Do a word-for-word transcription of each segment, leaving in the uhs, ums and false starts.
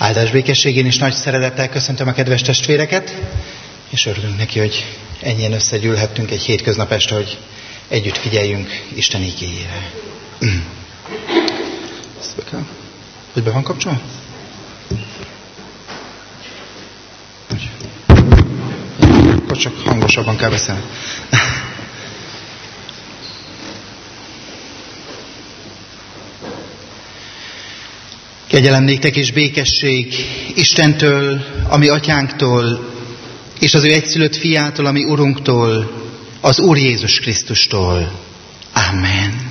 Áldás békességén és nagy szeretettel köszöntöm a kedves testvéreket, és örülünk neki, hogy ennyien összegyűlhettünk egy hétköznap este, hogy együtt figyeljünk Isten igéjére. Hogy be van kapcsolva? Akkor csak hangosabban kell beszélni. Kegyelem néktek és békesség Istentől, ami atyánktól, és az ő egyszülött fiától, ami Urunktól, az Úr Jézus Krisztustól. Amen.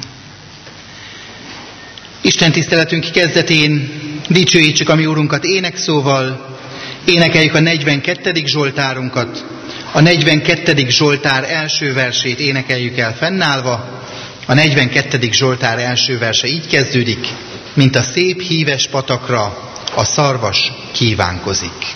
Isten tiszteletünk kezdetén dicsőítsük a mi Urunkat énekszóval, énekeljük a negyvenkettedik Zsoltárunkat, a negyvenkettedik Zsoltár első versét énekeljük el fennállva. A negyvenkettedik Zsoltár első verse így kezdődik: mint a szép híves patakra a szarvas kívánkozik.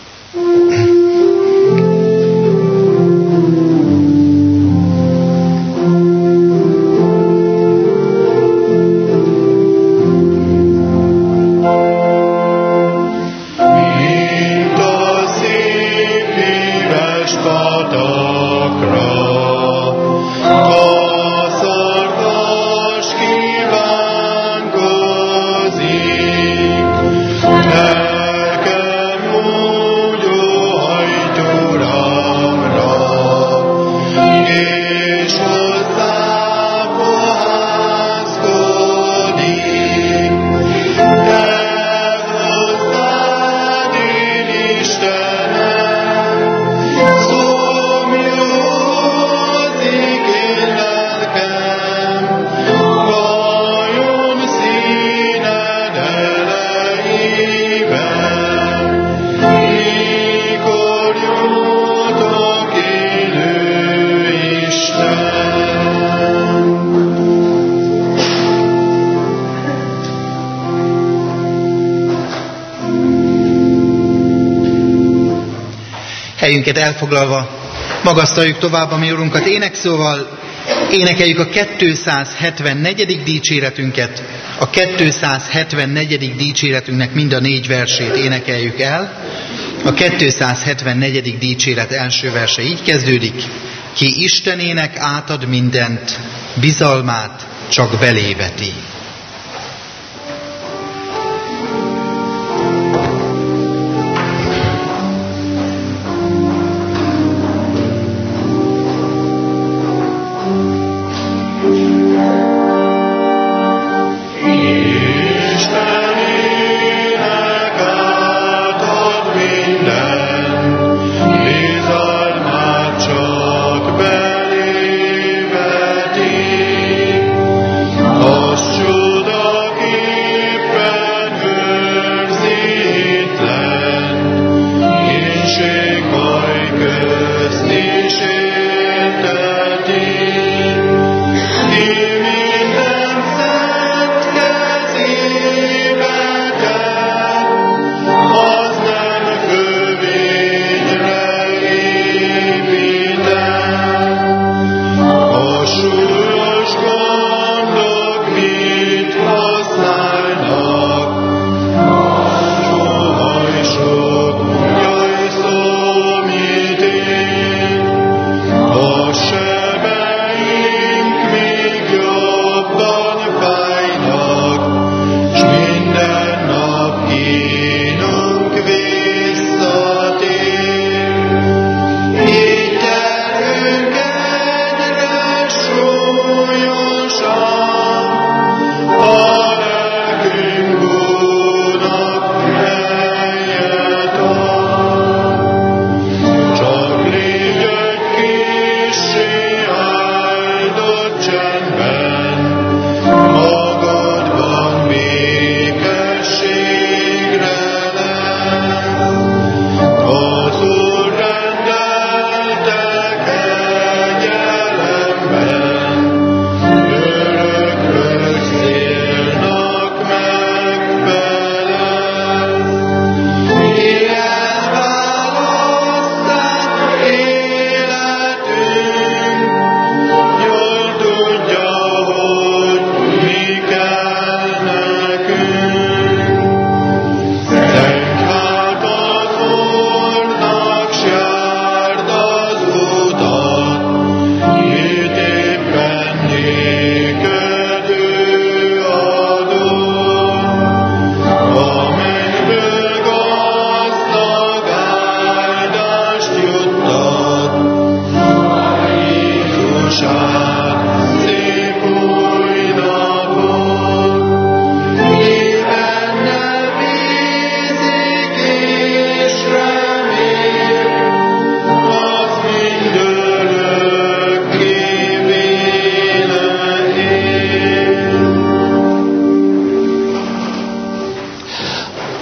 Helyünket elfoglalva magasztaljuk tovább a mi Urunkat énekszóval, énekeljük a kétszázhetvennegyedik dicséretünket, a kétszázhetvennegyedik dicséretünknek mind a négy versét énekeljük el. A kétszázhetvennegyedik dicséret első verse így kezdődik: ki Istenének átad mindent, bizalmát csak belé veti. True.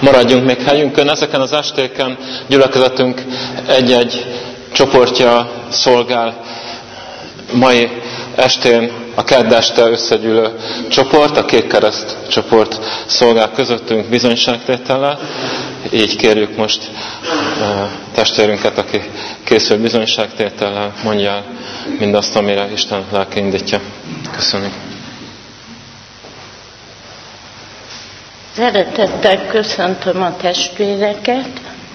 maradjunk még helyünkön. Ezeken az estéken gyülekezetünk egy-egy csoportja szolgál. Mai estén a kedd este összegyűlő csoport, a Kékkereszt csoport szolgál közöttünk bizonyságtétellel. Így kérjük most uh, testvérünket, aki készül bizonyságtétellel, mondja el mindazt, amire Isten lelke indítja. Köszönjük. Szeretettel köszöntöm a testvéreket.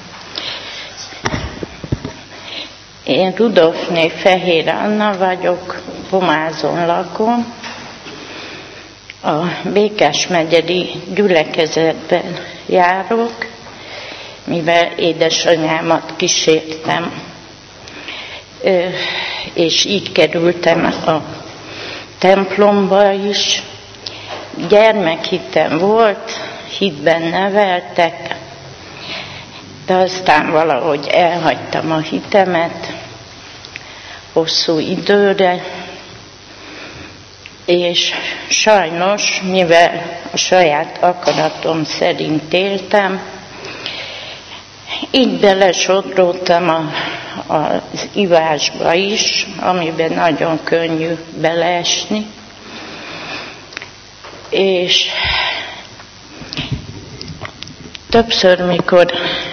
Én Rudolfné Fehér Anna vagyok, Pomázon lakom. A Békás megyei gyülekezetben járok, mivel édesanyámat kísértem, és így kerültem a templomba is. Gyermekhitem volt, hitben neveltek, de aztán valahogy elhagytam a hitemet hosszú időre, és sajnos, mivel a saját akaratom szerint éltem, így belesodródtam a, az ivásba is, amiben nagyon könnyű beleesni, és többször, mikor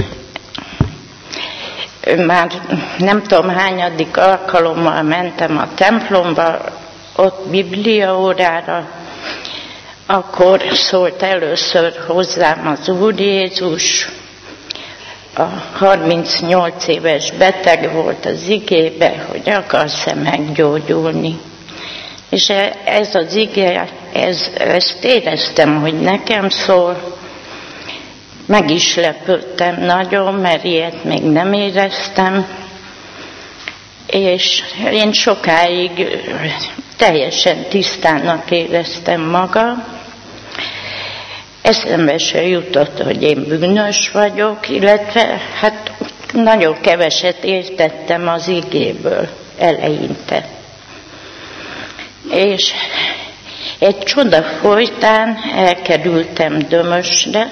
már nem tudom hányadik alkalommal mentem a templomba, ott bibliaórára, akkor szólt először hozzám az Úr Jézus. A harmincnyolc éves beteg volt az igébe, hogy akarsz-e meggyógyulni. És ez az ige, ez, ezt éreztem, hogy nekem szól. Meg is lepődtem nagyon, mert ilyet még nem éreztem. És én sokáig teljesen tisztának éreztem magam. Eszembe se jutott, hogy én bűnös vagyok, illetve hát nagyon keveset értettem az igéből eleinte. És egy csoda folytán elkerültem Dömösre,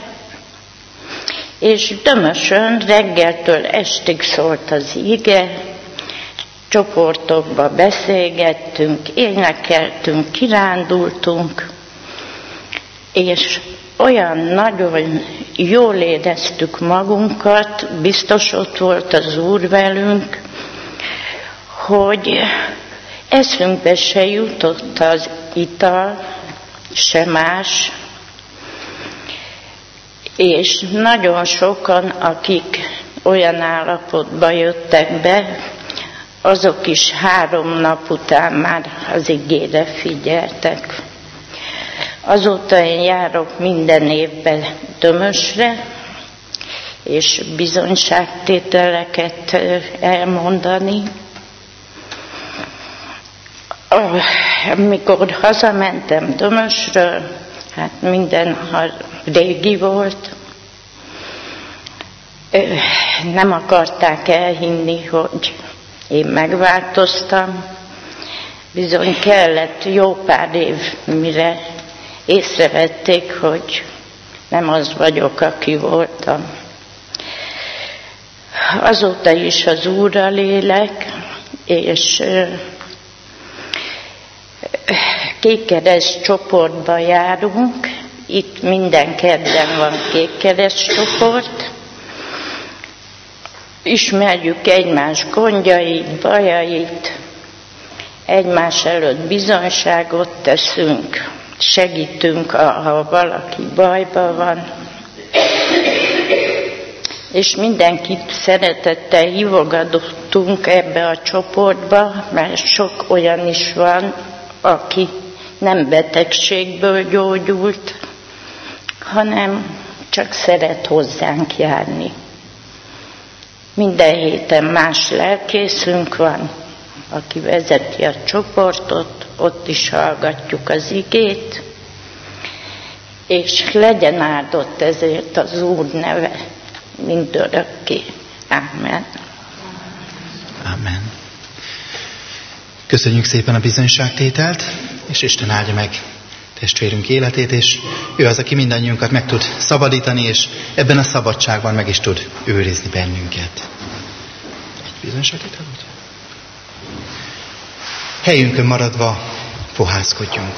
és Dömösön reggeltől estig szólt az ige, csoportokba beszélgettünk, énekeltünk, kirándultunk, és olyan nagyon jól éreztük magunkat, biztos ott volt az Úr velünk, hogy eszünkbe se jutott az ital, se más, és nagyon sokan, akik olyan állapotba jöttek be, azok is három nap után már az igére figyeltek. Azóta én járok minden évben Dömösre, és bizonyságtételeket elmondani. Amikor hazamentem Dömösről, hát minden régi volt, nem akarták elhinni, hogy én megváltoztam. Bizony kellett jó pár év, mire észrevették, hogy nem az vagyok, aki voltam. Azóta is az Úrral élek, és Kékkereszt csoportba járunk. Itt minden kedden van Kékkereszt csoport. Ismerjük egymás gondjait, bajait, egymás előtt bizonyságot teszünk, segítünk, ha valaki bajban van. És mindenkit szeretettel hívogatunk ebbe a csoportba, mert sok olyan is van, aki nem betegségből gyógyult, hanem csak szeret hozzánk járni. Minden héten más lelkészünk van, aki vezeti a csoportot, ott is hallgatjuk az igét, és legyen áldott ezért az Úr neve mindörökké. Amen. Amen. Köszönjük szépen a bizonyságtételt, és Isten áldja meg testvérünk életét, és ő az, aki mindannyiunkat meg tud szabadítani, és ebben a szabadságban meg is tud őrizni bennünket. Egy bizonyosakít előtt. Helyünkön maradva fohászkodjunk.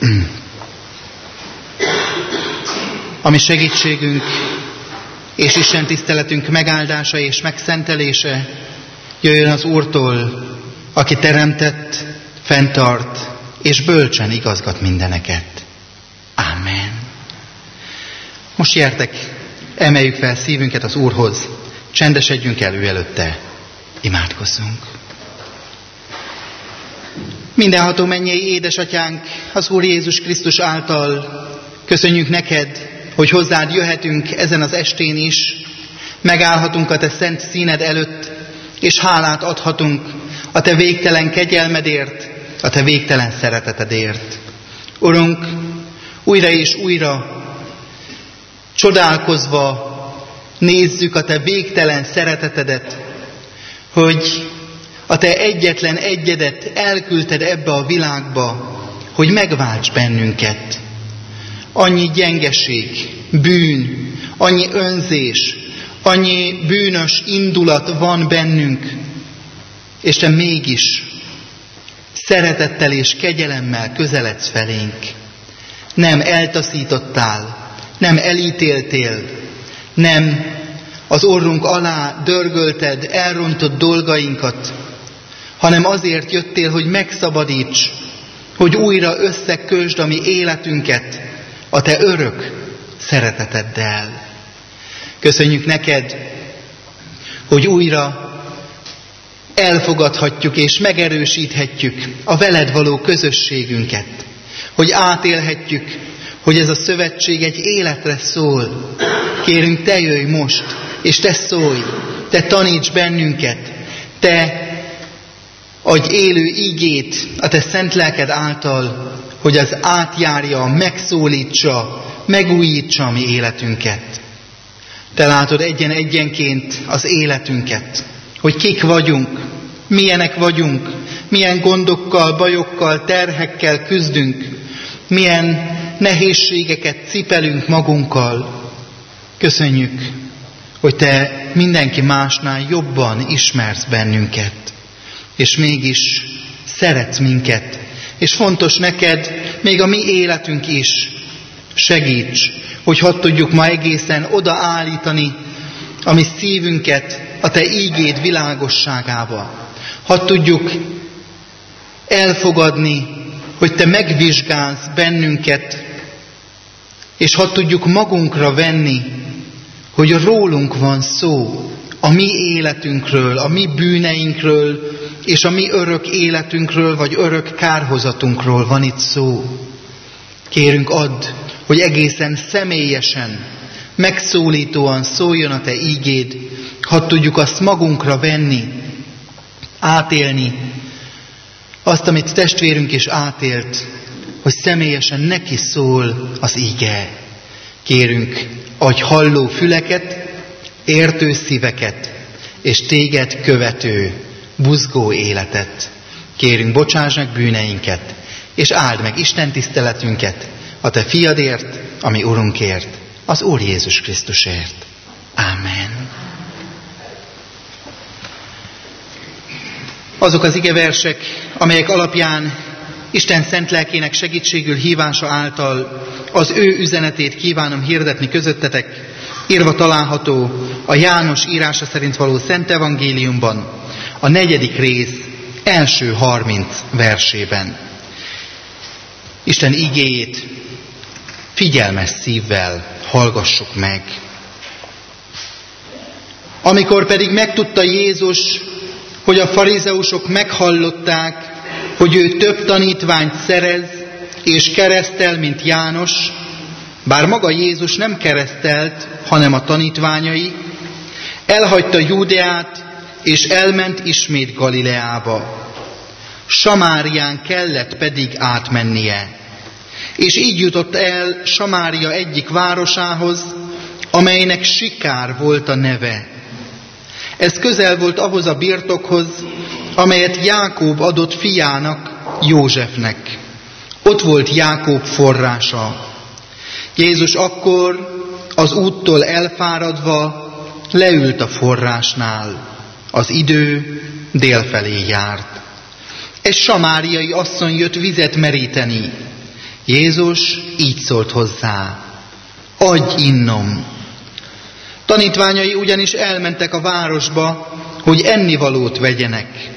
Ami segítségünk és Isten tiszteletünk megáldása és megszentelése jöjjön az Úrtól, aki teremtett, fenntart és bölcsen igazgat mindeneket. Amen. Most gyertek, emeljük fel szívünket az Úrhoz, csendesedjünk el ő előtte, imádkozzunk. Mindenható mennyei édesatyánk, az Úr Jézus Krisztus által köszönjük neked, hogy hozzád jöhetünk ezen az estén is, megállhatunk a te szent színed előtt, és hálát adhatunk a te végtelen kegyelmedért, a te végtelen szeretetedért. Urunk, újra és újra csodálkozva nézzük a te végtelen szeretetedet, hogy a te egyetlen egyedet elküldted ebbe a világba, hogy megválts bennünket. Annyi gyengeség, bűn, annyi önzés, annyi bűnös indulat van bennünk, és te mégis szeretettel és kegyelemmel közeledsz felénk. Nem eltaszítottál, nem elítéltél, nem az orrunk alá dörgölted, elrontott dolgainkat, hanem azért jöttél, hogy megszabadíts, hogy újra összekösd a mi életünket a te örök szereteteddel. Köszönjük neked, hogy újra elfogadhatjuk és megerősíthetjük a veled való közösségünket, hogy átélhetjük, hogy ez a szövetség egy életre szól. Kérünk, te jöjj most, és te szólj, te taníts bennünket, te adj élő ígét a te szent lelked által, hogy az átjárja, megszólítsa, megújítsa a mi életünket. Te látod egyen-egyenként az életünket, hogy kik vagyunk, milyenek vagyunk, milyen gondokkal, bajokkal, terhekkel küzdünk, milyen nehézségeket cipelünk magunkkal. Köszönjük, hogy te mindenki másnál jobban ismersz bennünket, és mégis szeretsz minket, és fontos neked még a mi életünk is. Segíts, hogy hadd tudjuk ma egészen odaállítani a mi szívünket a te ígéd világosságába. Hadd tudjuk elfogadni, hogy te megvizsgálsz bennünket, és hadd tudjuk magunkra venni, hogy rólunk van szó, a mi életünkről, a mi bűneinkről, és a mi örök életünkről, vagy örök kárhozatunkról van itt szó. Kérünk, add, hogy egészen személyesen, megszólítóan szóljon a te ígéd, hadd tudjuk azt magunkra venni, átélni, azt, amit testvérünk is átélt, hogy személyesen neki szól az íge. Kérünk, adj halló füleket, értő szíveket, és téged követő, buzgó életet. Kérünk, bocsáss meg bűneinket, és áld meg Isten tiszteletünket a te fiadért, ami Urunkért, az Úr Jézus Krisztusért. Ámen. Azok az igeversek, amelyek alapján Isten szent lelkének segítségül hívása által az ő üzenetét kívánom hirdetni közöttetek, írva található a János írása szerint való Szent Evangéliumban, a negyedik rész első harminc versében. Isten igéjét figyelmes szívvel hallgassuk meg. Amikor pedig megtudta Jézus, hogy a farizeusok meghallották, hogy ő több tanítványt szerez és keresztel, mint János, bár maga Jézus nem keresztelt, hanem a tanítványai, elhagyta Júdeát, és elment ismét Galileába. Samárián kellett pedig átmennie. És így jutott el Samária egyik városához, amelynek Sikár volt a neve. Ez közel volt ahhoz a birtokhoz, amelyet Jákob adott fiának, Józsefnek. Ott volt Jákob forrása. Jézus akkor az úttól elfáradva leült a forrásnál. Az idő délfelé járt. Egy samáriai asszony jött vizet meríteni. Jézus így szólt hozzá: adj innom! Tanítványai ugyanis elmentek a városba, hogy ennivalót vegyenek.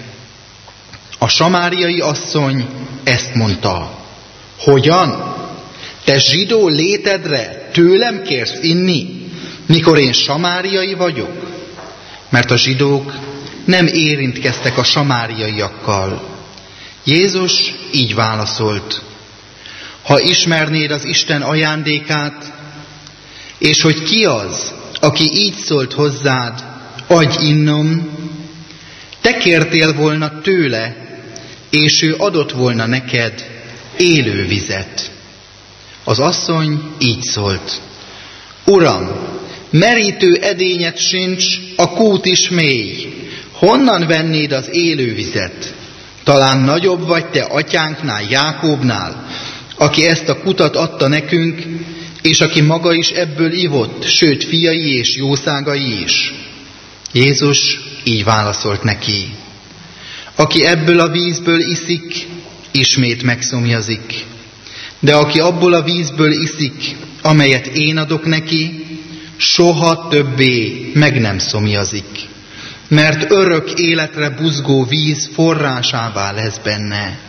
A samáriai asszony ezt mondta: hogyan? Te zsidó létedre tőlem kérsz inni, mikor én samáriai vagyok? Mert a zsidók nem érintkeztek a samáriaiakkal. Jézus így válaszolt: ha ismernéd az Isten ajándékát, és hogy ki az, aki így szólt hozzád, adj innom, te kértél volna tőle, és ő adott volna neked élő vizet. Az asszony így szólt: Uram, merítő edényed sincs, a kút is mély. Honnan vennéd az élő vizet? Talán nagyobb vagy te atyánknál, Jákóbnál, aki ezt a kutat adta nekünk, és aki maga is ebből ivott, sőt fiai és jószágai is. Jézus így válaszolt neki: aki ebből a vízből iszik, ismét megszomjazik. De aki abból a vízből iszik, amelyet én adok neki, soha többé meg nem szomjazik. Mert örök életre buzgó víz forrásává lesz benne.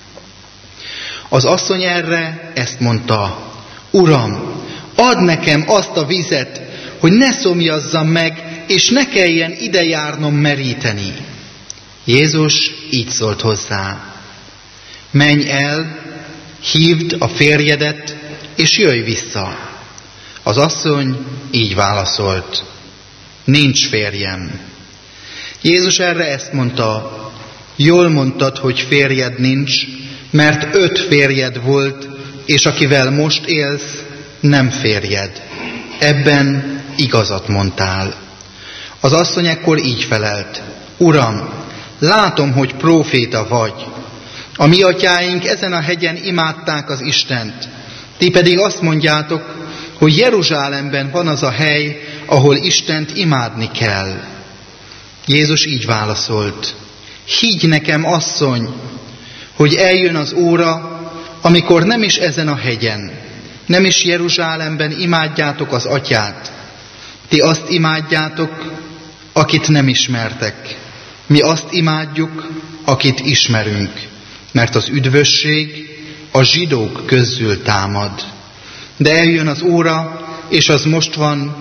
Az asszony erre ezt mondta: Uram, add nekem azt a vizet, hogy ne szomjazzam meg, és ne kelljen ide járnom meríteni. Jézus így szólt hozzá: menj el, hívd a férjedet, és jöjj vissza. Az asszony így válaszolt: nincs férjem. Jézus erre ezt mondta: jól mondtad, hogy férjed nincs, mert öt férjed volt, és akivel most élsz, nem férjed. Ebben igazat mondtál. Az asszony ekkor így felelt: Uram, látom, hogy próféta vagy. A mi atyáink ezen a hegyen imádták az Istent. Ti pedig azt mondjátok, hogy Jeruzsálemben van az a hely, ahol Istent imádni kell. Jézus így válaszolt: higgy nekem, asszony, hogy eljön az óra, amikor nem is ezen a hegyen, nem is Jeruzsálemben imádjátok az atyát. Ti azt imádjátok, akit nem ismertek. Mi azt imádjuk, akit ismerünk, mert az üdvösség a zsidók közül támad. De eljön az óra, és az most van,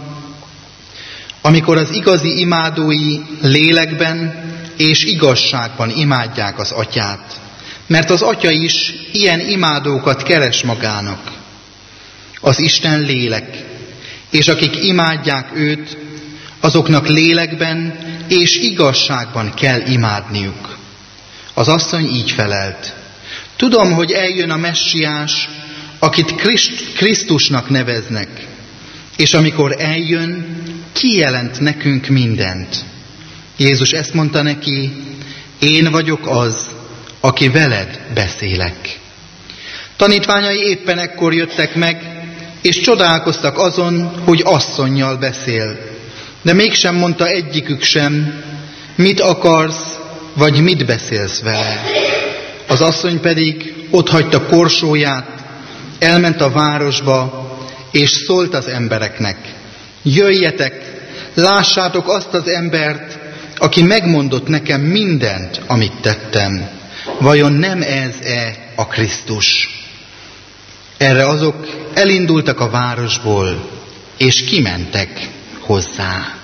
amikor az igazi imádói lélekben és igazságban imádják az atyát. Mert az atya is ilyen imádókat keres magának. Az Isten lélek, és akik imádják őt, azoknak lélekben és igazságban kell imádniuk. Az asszony így felelt: tudom, hogy eljön a messiás, akit Kriszt, Krisztusnak neveznek, és amikor eljön, kijelent nekünk mindent. Jézus ezt mondta neki: én vagyok az, aki veled beszélek. Tanítványai éppen ekkor jöttek meg, és csodálkoztak azon, hogy asszonnyal beszél. De mégsem mondta egyikük sem: mit akarsz, vagy mit beszélsz vele. Az asszony pedig otthagyta korsóját, elment a városba, és szólt az embereknek: jöjjetek, lássátok azt az embert, aki megmondott nekem mindent, amit tettem. Vajon nem ez-e a Krisztus? Erre azok elindultak a városból, és kimentek hozzá.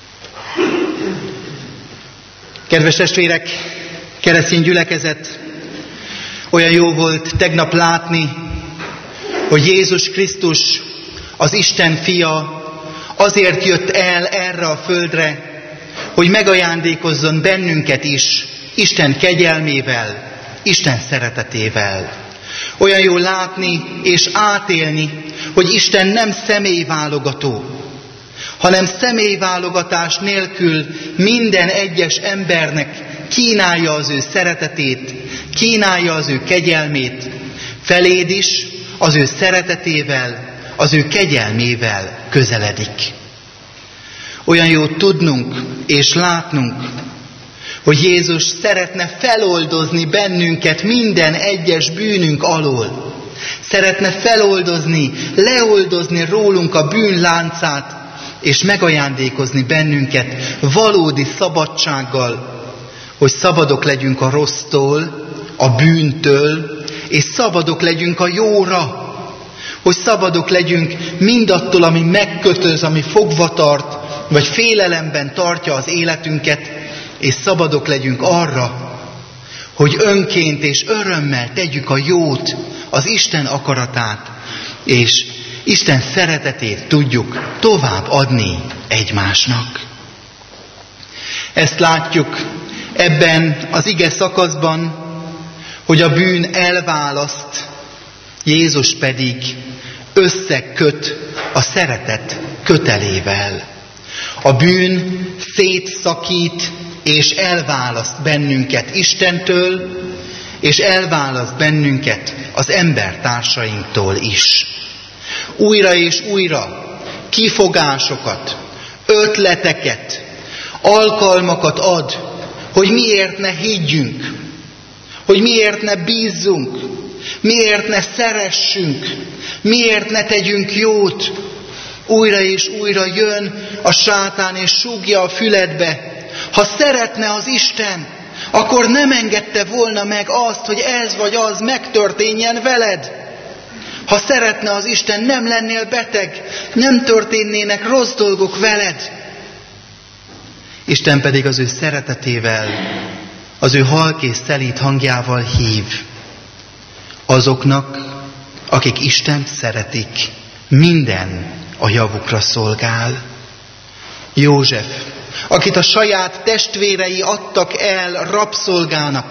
Kedves testvérek, keresztény gyülekezet, olyan jó volt tegnap látni, hogy Jézus Krisztus, az Isten fia, azért jött el erre a földre, hogy megajándékozzon bennünket is Isten kegyelmével, Isten szeretetével. Olyan jó látni és átélni, hogy Isten nem személyválogató, hanem személyválogatás nélkül minden egyes embernek kínálja az ő szeretetét, kínálja az ő kegyelmét, Feléd is az ő szeretetével, az ő kegyelmével közeledik. Olyan jó tudnunk és látnunk, hogy Jézus szeretne feloldozni bennünket minden egyes bűnünk alól. Szeretne feloldozni, leoldozni rólunk a bűn láncát, és megajándékozni bennünket valódi szabadsággal, hogy szabadok legyünk a rossztól, a bűntől, és szabadok legyünk a jóra, hogy szabadok legyünk mindattól, ami megkötöz, ami fogva tart, vagy félelemben tartja az életünket, és szabadok legyünk arra, hogy önként és örömmel tegyük a jót, az Isten akaratát, és Isten szeretetét tudjuk tovább adni egymásnak. Ezt látjuk ebben az ige szakaszban, hogy a bűn elválaszt, Jézus pedig összeköt a szeretet kötelével. A bűn szétszakít és elválaszt bennünket Istentől, és elválaszt bennünket az embertársainktól is. Újra és újra kifogásokat, ötleteket, alkalmakat ad, hogy miért ne higgyünk, hogy miért ne bízzunk, miért ne szeressünk, miért ne tegyünk jót. Újra és újra jön a sátán és súgja a füledbe. Ha szeretne az Isten, akkor nem engedte volna meg azt, hogy ez vagy az megtörténjen veled. Ha szeretne az Isten, nem lennél beteg, nem történnének rossz dolgok veled. Isten pedig az ő szeretetével, az ő halk és szelíd hangjával hív azoknak, akik Istent szeretik, minden a javukra szolgál. József, akit a saját testvérei adtak el rabszolgának,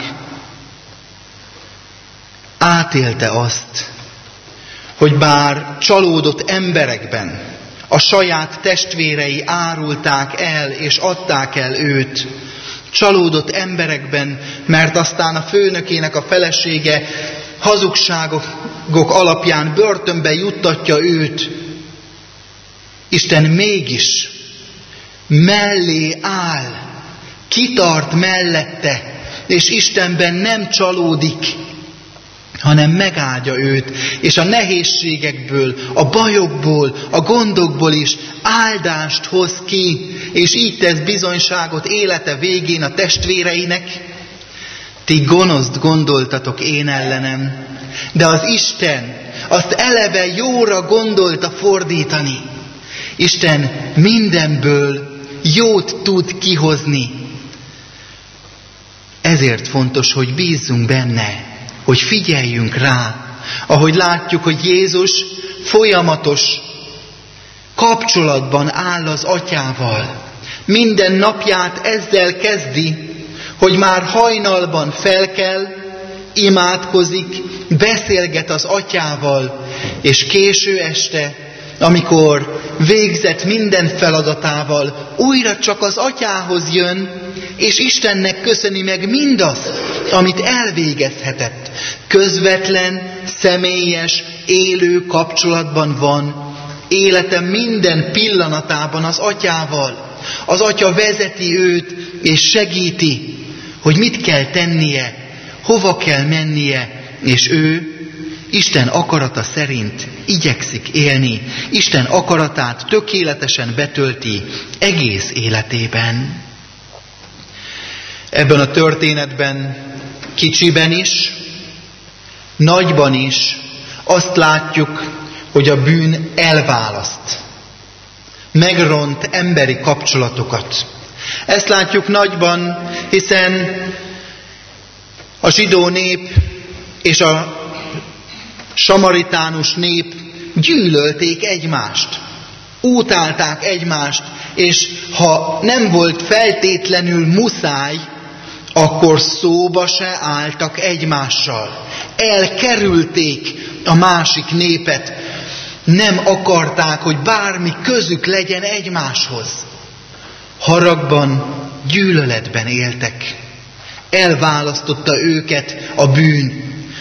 átélte azt, hogy bár csalódott emberekben a saját testvérei árulták el és adták el őt, csalódott emberekben, mert aztán a főnökének a felesége hazugságok alapján börtönbe juttatja őt, Isten mégis mellé áll, kitart mellette, és Istenben nem csalódik, hanem megáldja őt, és a nehézségekből, a bajokból, a gondokból is áldást hoz ki, és így tesz bizonyságot élete végén a testvéreinek. Ti gonoszt gondoltatok én ellenem, de az Isten azt eleve jóra gondolta fordítani. Isten mindenből jót tud kihozni. Ezért fontos, hogy bízzunk benne, hogy figyeljünk rá, ahogy látjuk, hogy Jézus folyamatos kapcsolatban áll az Atyával. Minden napját ezzel kezdi, hogy már hajnalban felkel, imádkozik, beszélget az Atyával, és késő este, amikor végzett minden feladatával, újra csak az Atyához jön, és Istennek köszöni meg mindazt, amit elvégezhetett. Közvetlen, személyes, élő kapcsolatban van, élete minden pillanatában az Atyával. Az Atya vezeti őt, és segíti, hogy mit kell tennie, hova kell mennie, és ő Isten akarata szerint igyekszik élni, Isten akaratát tökéletesen betölti egész életében. Ebben a történetben, kicsiben is, nagyban is azt látjuk, hogy a bűn elválaszt, megront emberi kapcsolatokat. Ezt látjuk nagyban, hiszen a zsidó nép és a samaritánus nép gyűlölték egymást, utálták egymást, és ha nem volt feltétlenül muszáj, akkor szóba se álltak egymással. Elkerülték a másik népet, nem akarták, hogy bármi közük legyen egymáshoz. Haragban, gyűlöletben éltek. Elválasztotta őket a bűn.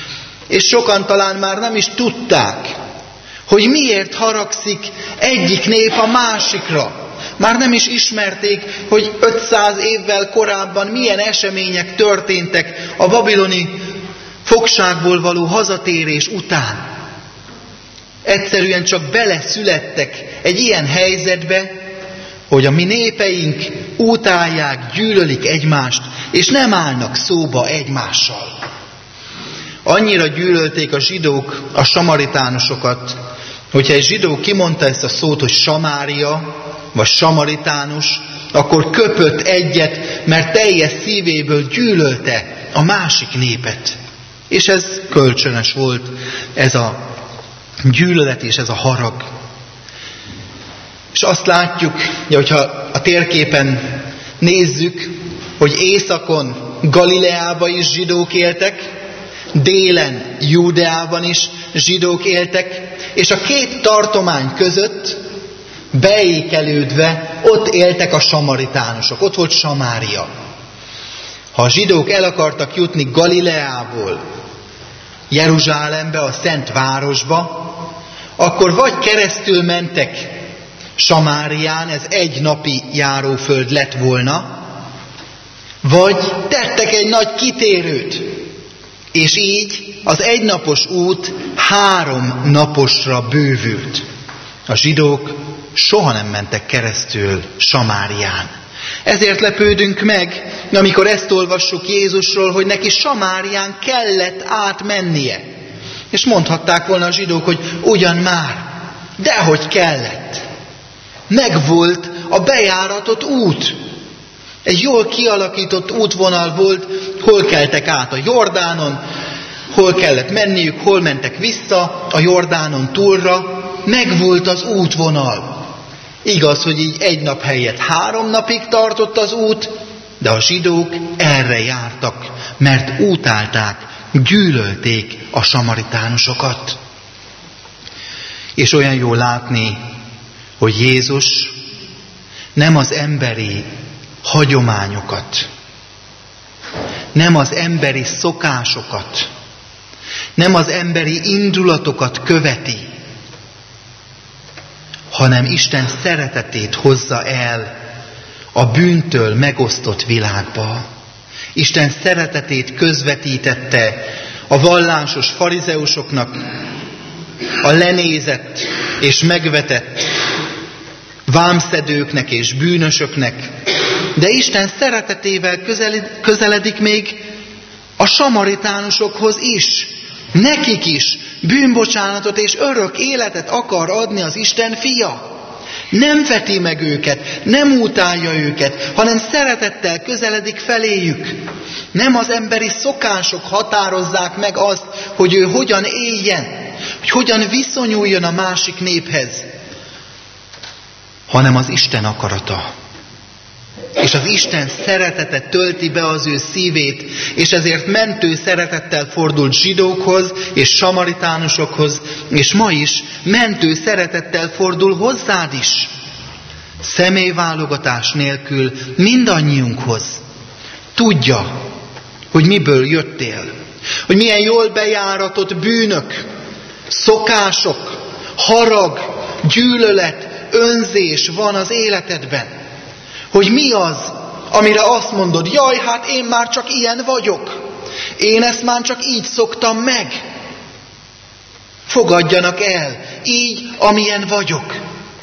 És sokan talán már nem is tudták, hogy miért haragszik egyik nép a másikra. Már nem is ismerték, hogy ötszáz évvel korábban milyen események történtek a babiloni fogságból való hazatérés után. Egyszerűen csak beleszülettek egy ilyen helyzetbe, hogy a mi népeink utálják, gyűlölik egymást, és nem állnak szóba egymással. Annyira gyűlölték a zsidók a samaritánusokat, hogyha egy zsidó kimondta ezt a szót, hogy Samária, vagy samaritánus, akkor köpött egyet, mert teljes szívéből gyűlölte a másik népet. És ez kölcsönös volt, ez a gyűlölet és ez a harag. És azt látjuk, hogyha a térképen nézzük, hogy északon Galileában is zsidók éltek, délen Júdeában is zsidók éltek, és a két tartomány között beékelődve ott éltek a samaritánusok, ott volt Samária. Ha a zsidók el akartak jutni Galileából Jeruzsálembe, a Szent Városba, akkor vagy keresztül mentek Samárián, ez egy napi járóföld lett volna, vagy tettek egy nagy kitérőt, és így az egynapos út három naposra bővült. A zsidók soha nem mentek keresztül Samárián. Ezért lepődünk meg, amikor ezt olvassuk Jézusról, hogy neki Samárián kellett átmennie. És mondhatták volna a zsidók, hogy ugyan már, dehogy kellett. Megvolt a bejáratott út. Egy jól kialakított útvonal volt, hol keltek át a Jordánon, hol kellett menniük, hol mentek vissza a Jordánon túlra. Megvolt az útvonal. Igaz, hogy így egy nap helyett három napig tartott az út, de a zsidók erre jártak, mert utálták, gyűlölték a samaritánusokat. És olyan jó látni, hogy Jézus nem az emberi hagyományokat, nem az emberi szokásokat, nem az emberi indulatokat követi, hanem Isten szeretetét hozza el a bűntől megosztott világba. Isten szeretetét közvetítette a vallásos farizeusoknak, a lenézett és megvetett vámszedőknek és bűnösöknek, de Isten szeretetével közeledik még a samaritánusokhoz is. Nekik is bűnbocsánatot és örök életet akar adni az Isten fia. Nem veti meg őket, nem utálja őket, hanem szeretettel közeledik feléjük. Nem az emberi szokások határozzák meg azt, hogy ő hogyan éljen, hogy hogyan viszonyuljon a másik néphez, hanem az Isten akarata. És az Isten szeretete tölti be az ő szívét, és ezért mentő szeretettel fordult zsidókhoz és samaritánusokhoz, és ma is mentő szeretettel fordul hozzád is. Személyválogatás nélkül mindannyiunkhoz. Tudja, hogy miből jöttél, hogy milyen jól bejáratott bűnök, szokások, harag, gyűlölet, önzés van az életedben. Hogy mi az, amire azt mondod, jaj, hát én már csak ilyen vagyok. Én ezt már csak így szoktam meg. Fogadjanak el, így, amilyen vagyok.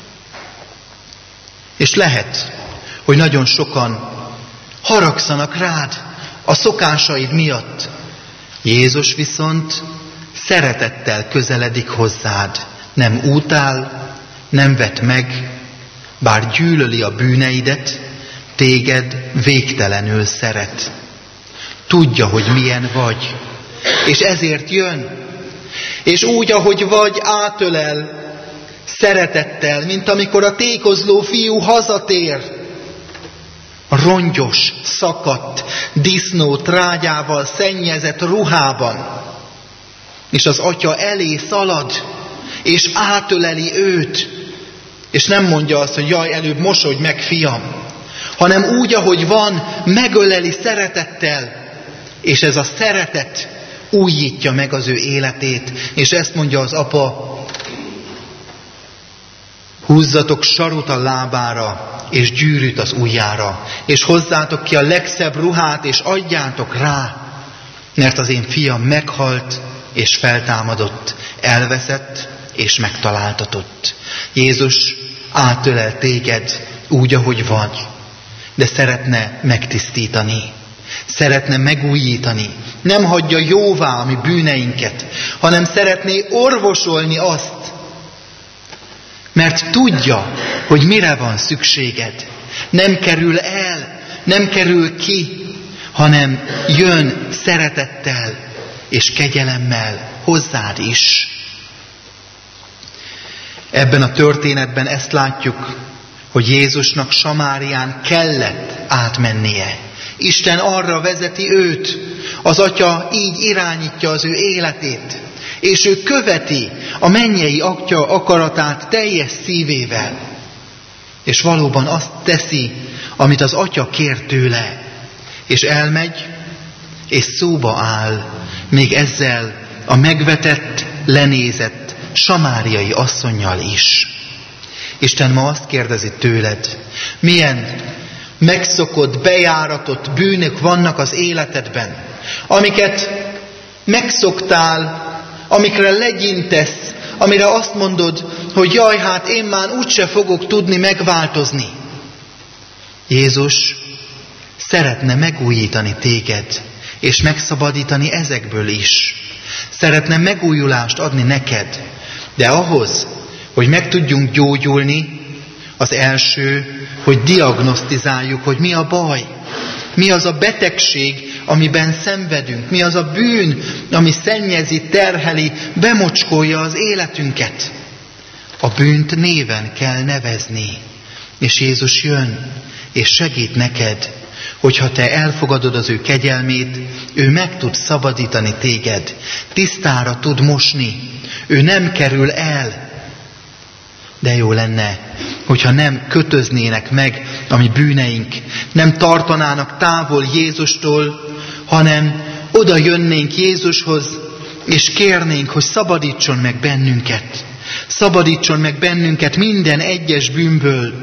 És lehet, hogy nagyon sokan haragszanak rád a szokásaid miatt. Jézus viszont szeretettel közeledik hozzád. Nem utál, nem vet meg, bár gyűlöli a bűneidet, téged végtelenül szeret. Tudja, hogy milyen vagy, és ezért jön. És úgy, ahogy vagy, átölel szeretettel, mint amikor a tékozló fiú hazatér. A rongyos, szakadt, disznó trágyával szennyezett ruhában. És az atya elé szalad, és átöleli őt. És nem mondja azt, hogy jaj, előbb mosodj meg, fiam, hanem úgy, ahogy van, megöleli szeretettel, és ez a szeretet újítja meg az ő életét, és ezt mondja az apa: húzzatok sarut a lábára, és gyűrűt az ujjára, és hozzátok ki a legszebb ruhát, és adjátok rá, mert az én fiam meghalt, és feltámadott, elveszett, és megtaláltatott. Jézus átölel téged úgy, ahogy vagy, de szeretne megtisztítani, szeretne megújítani. Nem hagyja jóvá a mi bűneinket, hanem szeretné orvosolni azt, mert tudja, hogy mire van szükséged. Nem kerül el, nem kerül ki, hanem jön szeretettel és kegyelemmel hozzád is. Ebben a történetben ezt látjuk, hogy Jézusnak Samárián kellett átmennie. Isten arra vezeti őt, az Atya így irányítja az ő életét, és ő követi a mennyei Atya akaratát teljes szívével, és valóban azt teszi, amit az Atya kér tőle, és elmegy, és szóba áll, még ezzel a megvetett, lenézett samáriai asszonnyal is. Isten ma azt kérdezi tőled, milyen megszokott, bejáratott bűnök vannak az életedben, amiket megszoktál, amikre legyintesz, amire azt mondod, hogy jaj, hát én már úgyse fogok tudni megváltozni. Jézus szeretne megújítani téged, és megszabadítani ezekből is. Szeretne megújulást adni neked, de ahhoz, hogy meg tudjunk gyógyulni, az első, hogy diagnosztizáljuk, hogy mi a baj, mi az a betegség, amiben szenvedünk, mi az a bűn, ami szennyezi, terheli, bemocskolja az életünket. A bűnt néven kell nevezni, és Jézus jön, és segít neked, hogyha te elfogadod az ő kegyelmét, ő meg tud szabadítani téged, tisztára tud mosni, ő nem kerül el. De jó lenne, hogyha nem kötöznének meg a mi bűneink, nem tartanának távol Jézustól, hanem oda jönnénk Jézushoz, és kérnénk, hogy szabadítson meg bennünket. Szabadítson meg bennünket minden egyes bűnből,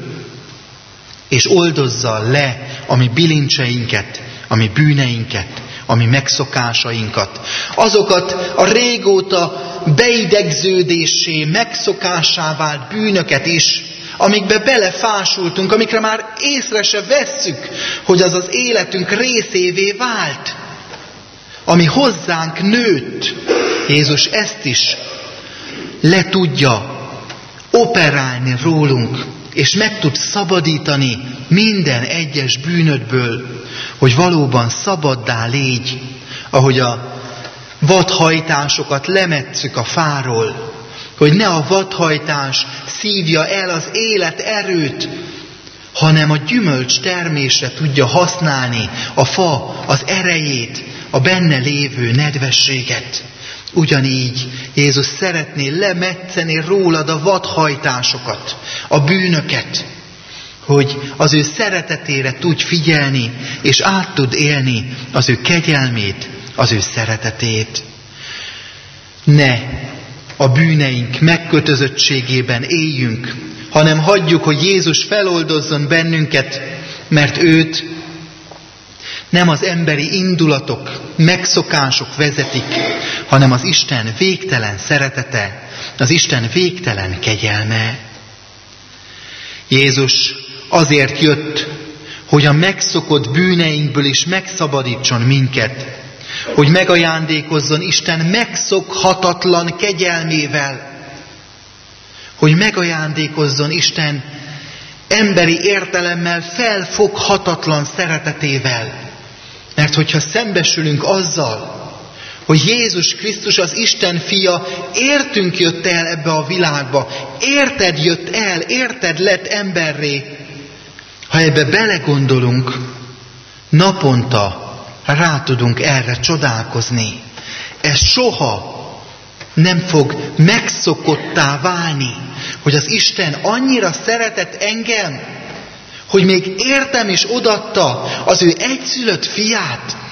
és oldozza le a mi bilincseinket, a mi bűneinket, a mi megszokásainkat. Azokat a régóta beidegződéssé, megszokássá vált bűnöket is, amikbe belefásultunk, amikre már észre se vesszük, hogy az az életünk részévé vált, ami hozzánk nőtt. Jézus ezt is le tudja operálni rólunk, és meg tud szabadítani minden egyes bűnödből, hogy valóban szabaddá légy, ahogy a vadhajtásokat lemetszük a fáról, hogy ne a vadhajtás szívja el az élet erőt, hanem a gyümölcs termésre tudja használni a fa az erejét, a benne lévő nedvességet. Ugyanígy Jézus szeretné lemetszeni rólad a vadhajtásokat, a bűnöket, hogy az ő szeretetére tudj figyelni, és át tud élni az ő kegyelmét, az ő szeretetét. Ne a bűneink megkötözöttségében éljünk, hanem hagyjuk, hogy Jézus feloldozzon bennünket, mert őt nem az emberi indulatok, megszokások vezetik, hanem az Isten végtelen szeretete, az Isten végtelen kegyelme. Jézus azért jött, hogy a megszokott bűneinkből is megszabadítson minket, hogy megajándékozzon Isten megszokhatatlan kegyelmével, hogy megajándékozzon Isten emberi értelemmel felfoghatatlan szeretetével. Mert hogyha szembesülünk azzal, hogy Jézus Krisztus az Isten fia, értünk jött el ebbe a világba, érted jött el, érted lett emberré, ha ebbe belegondolunk, naponta rá tudunk erre csodálkozni. Ez soha nem fog megszokottá válni, hogy az Isten annyira szeretett engem, hogy még értem is odatta az ő egyszülött fiát,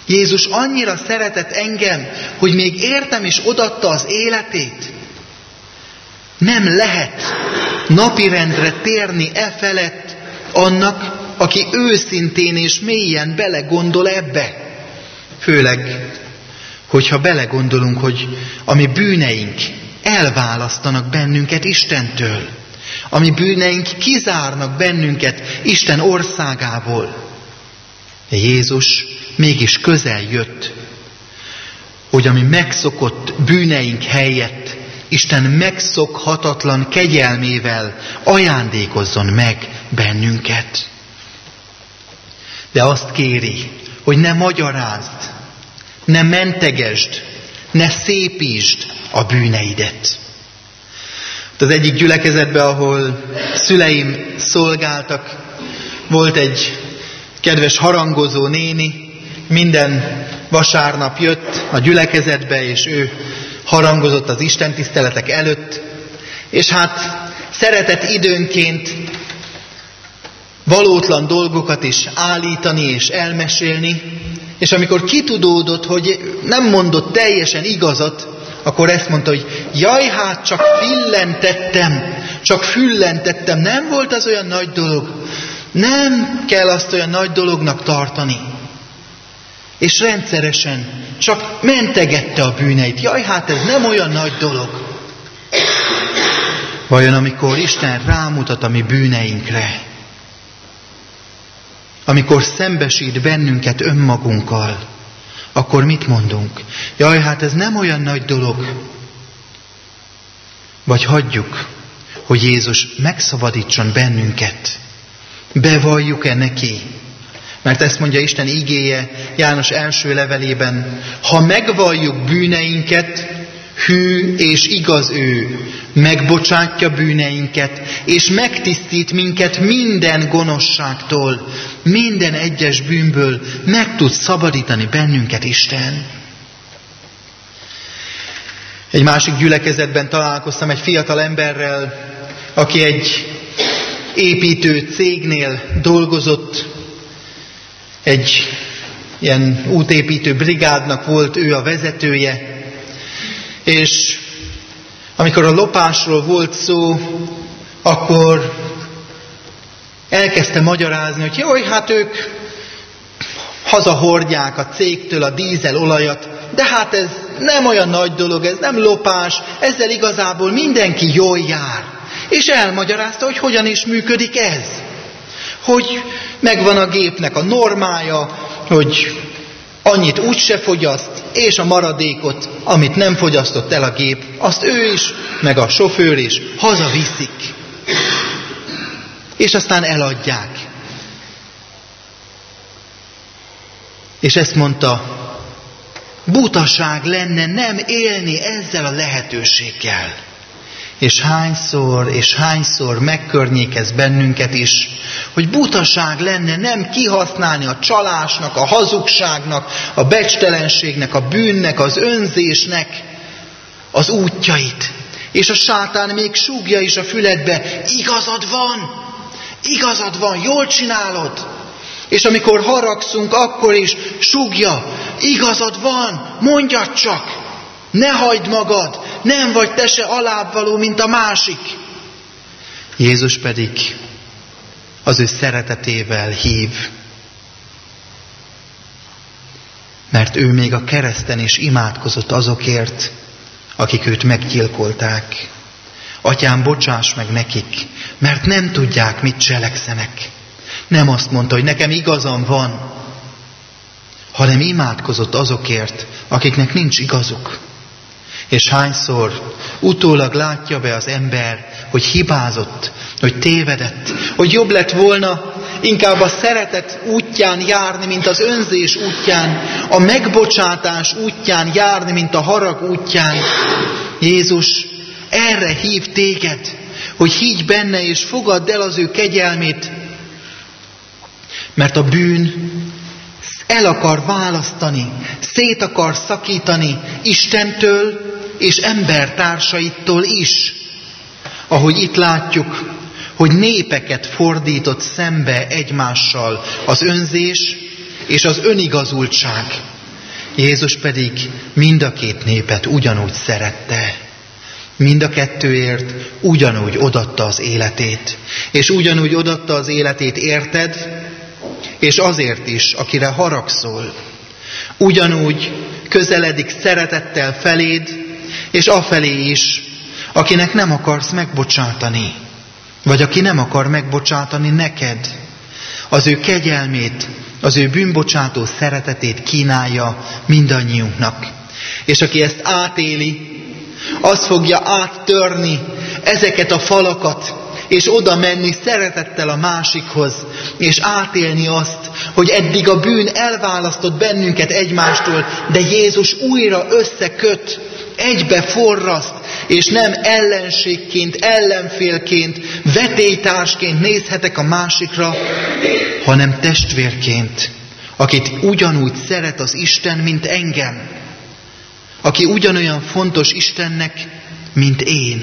Jézus annyira szeretett engem, hogy még értem is odaadta az életét. Nem lehet napirendre térni e felett annak, aki őszintén és mélyen belegondol ebbe. Főleg, hogyha belegondolunk, hogy a mi bűneink elválasztanak bennünket Istentől. A mi bűneink kizárnak bennünket Isten országából. De Jézus mégis közel jött, hogy a mi megszokott bűneink helyett Isten megszokhatatlan kegyelmével ajándékozzon meg bennünket. De azt kéri, hogy ne magyarázd, ne mentegesd, ne szépítsd a bűneidet. Az egyik gyülekezetben, ahol szüleim szolgáltak, volt egy kedves harangozó néni, minden vasárnap jött a gyülekezetbe, és ő harangozott az istentiszteletek előtt, és hát szeretett időnként valótlan dolgokat is állítani és elmesélni, és amikor kitudódott, hogy nem mondott teljesen igazat, akkor ezt mondta, hogy jaj, hát csak fillentettem, csak füllentettem, nem volt az olyan nagy dolog, nem kell azt olyan nagy dolognak tartani. És rendszeresen csak mentegette a bűneit. Jaj, hát ez nem olyan nagy dolog. Vajon amikor Isten rámutat a mi bűneinkre, amikor szembesít bennünket önmagunkkal, akkor mit mondunk? Jaj, hát ez nem olyan nagy dolog. Vagy hagyjuk, hogy Jézus megszabadítson bennünket. Bevalljuk-e neki? Mert ezt mondja Isten igéje János első levelében, ha megvalljuk bűneinket, hű és igaz ő, megbocsátja bűneinket, és megtisztít minket minden gonoszságtól, minden egyes bűnből meg tud szabadítani bennünket Isten. Egy másik gyülekezetben találkoztam egy fiatal emberrel, aki egy építő cégnél dolgozott, egy ilyen útépítő brigádnak volt ő a vezetője, és amikor a lopásról volt szó, akkor elkezdte magyarázni, hogy jaj, hát ők hazahordják a cégtől a dízelolajat, de hát ez nem olyan nagy dolog, ez nem lopás, ezzel igazából mindenki jól jár. És elmagyarázta, hogy hogyan is működik ez. Hogy megvan a gépnek a normája, hogy annyit úgyse fogyaszt, és a maradékot, amit nem fogyasztott el a gép, azt ő is, meg a sofőr is hazaviszik. És aztán eladják. És ezt mondta, butaság lenne nem élni ezzel a lehetőséggel. És hányszor, és hányszor megkörnyékez bennünket is, hogy butaság lenne nem kihasználni a csalásnak, a hazugságnak, a becstelenségnek, a bűnnek, az önzésnek az útjait. És a sátán még súgja is a füledbe, igazad van, igazad van, jól csinálod. És amikor haragszunk, akkor is súgja, igazad van, mondjad csak, ne hagyd magad, nem vagy te se alábbvaló, mint a másik. Jézus pedig az ő szeretetével hív, mert ő még a kereszten is imádkozott azokért, akik őt meggyilkolták. Atyám, bocsáss meg nekik, mert nem tudják, mit cselekszenek. Nem azt mondta, hogy nekem igazam van, hanem imádkozott azokért, akiknek nincs igazuk. És hányszor utólag látja be az ember, hogy hibázott, hogy tévedett, hogy jobb lett volna inkább a szeretet útján járni, mint az önzés útján, a megbocsátás útján járni, mint a harag útján. Jézus erre hív téged, hogy higgy benne és fogadd el az ő kegyelmét, mert a bűn el akar választani, szét akar szakítani Istentől és embertársaitól is. Ahogy itt látjuk, hogy népeket fordított szembe egymással az önzés és az önigazultság. Jézus pedig mind a két népet ugyanúgy szerette. Mind a kettőért ugyanúgy odatta az életét. És ugyanúgy odatta az életét érted, és azért is, akire haragszol. Ugyanúgy közeledik szeretettel feléd, és afelé is, akinek nem akarsz megbocsátani, vagy aki nem akar megbocsátani neked. Az ő kegyelmét, az ő bűnbocsátó szeretetét kínálja mindannyiunknak. És aki ezt átéli, az fogja áttörni ezeket a falakat, és oda menni szeretettel a másikhoz, és átélni azt, hogy eddig a bűn elválasztott bennünket egymástól, de Jézus újra összeköt, egybe forraszt, és nem ellenségként, ellenfélként, vetélytársként nézhetek a másikra, hanem testvérként, akit ugyanúgy szeret az Isten, mint engem, aki ugyanolyan fontos Istennek, mint én.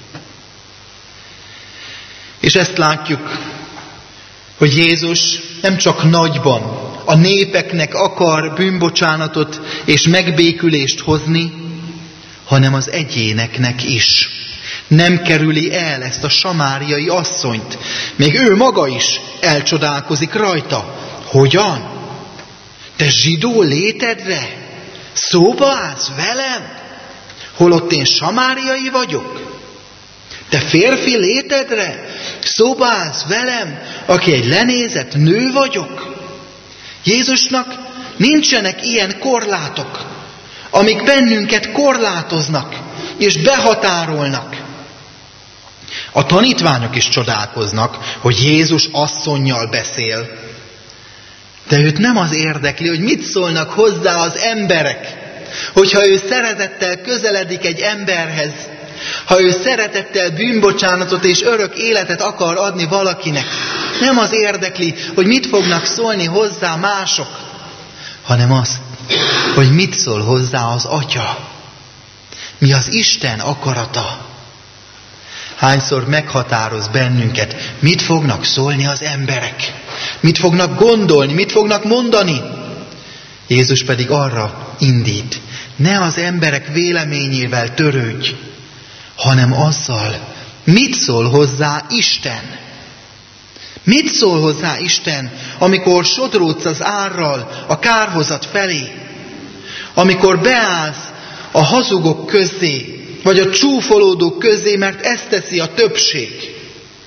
És ezt látjuk, hogy Jézus nem csak nagyban a népeknek akar bűnbocsánatot és megbékülést hozni, hanem az egyéneknek is. Nem kerüli el ezt a samáriai asszonyt. Még ő maga is elcsodálkozik rajta. Hogyan? Te zsidó létedre szóba állsz velem? Holott én samáriai vagyok? Te férfi létedre szóba állsz velem, aki egy lenézett nő vagyok? Jézusnak nincsenek ilyen korlátok, amik bennünket korlátoznak és behatárolnak. A tanítványok is csodálkoznak, hogy Jézus asszonnyal beszél. De őt nem az érdekli, hogy mit szólnak hozzá az emberek. Hogyha ő szeretettel közeledik egy emberhez, ha ő szeretettel bűnbocsánatot és örök életet akar adni valakinek, nem az érdekli, hogy mit fognak szólni hozzá mások, hanem azt, hogy mit szól hozzá az Atya. Mi az Isten akarata. Hányszor meghatároz bennünket, mit fognak szólni az emberek, mit fognak gondolni, mit fognak mondani. Jézus pedig arra indít, ne az emberek véleményével törődj, hanem azzal, mit szól hozzá Isten. Mit szól hozzá Isten, amikor sodródsz az árral a kárhozat felé? Amikor beállsz a hazugok közé, vagy a csúfolódók közé, mert ezt teszi a többség.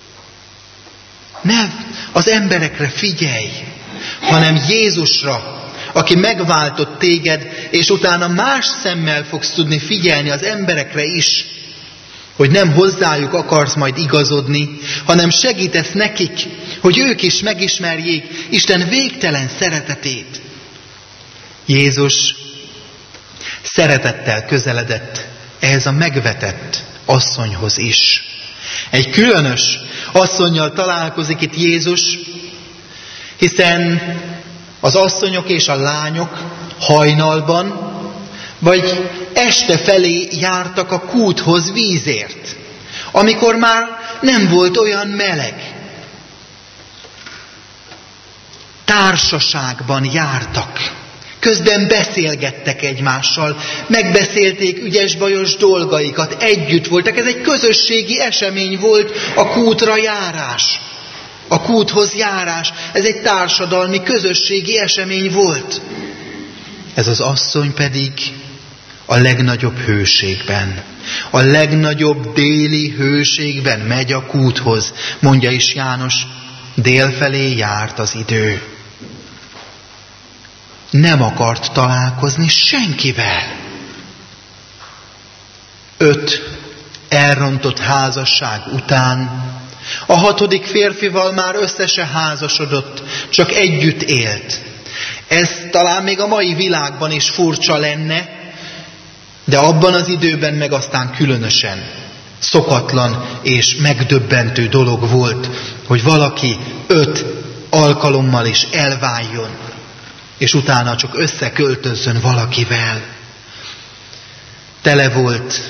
Ne az emberekre figyelj, hanem Jézusra, aki megváltott téged, és utána más szemmel fogsz tudni figyelni az emberekre is, hogy nem hozzájuk akarsz majd igazodni, hanem segítesz nekik, hogy ők is megismerjék Isten végtelen szeretetét. Jézus szeretettel közeledett ehhez a megvetett asszonyhoz is. Egy különös asszonnyal találkozik itt Jézus, hiszen az asszonyok és a lányok hajnalban, vagy este felé jártak a kúthoz vízért, amikor már nem volt olyan meleg. Társaságban jártak, közben beszélgettek egymással, megbeszélték ügyes-bajos dolgaikat, együtt voltak. Ez egy közösségi esemény volt, a kútra járás, a kúthoz járás. Ez egy társadalmi, közösségi esemény volt. Ez az asszony pedig a legnagyobb hőségben, a legnagyobb déli hőségben megy a kúthoz. Mondja is János, délfelé járt az idő. Nem akart találkozni senkivel. Öt elrontott házasság után a hatodik férfival már össze se házasodott, csak együtt élt. Ez talán még a mai világban is furcsa lenne, de abban az időben meg aztán különösen szokatlan és megdöbbentő dolog volt, hogy valaki öt alkalommal is elváljon, és utána csak összeköltözzön valakivel. Tele volt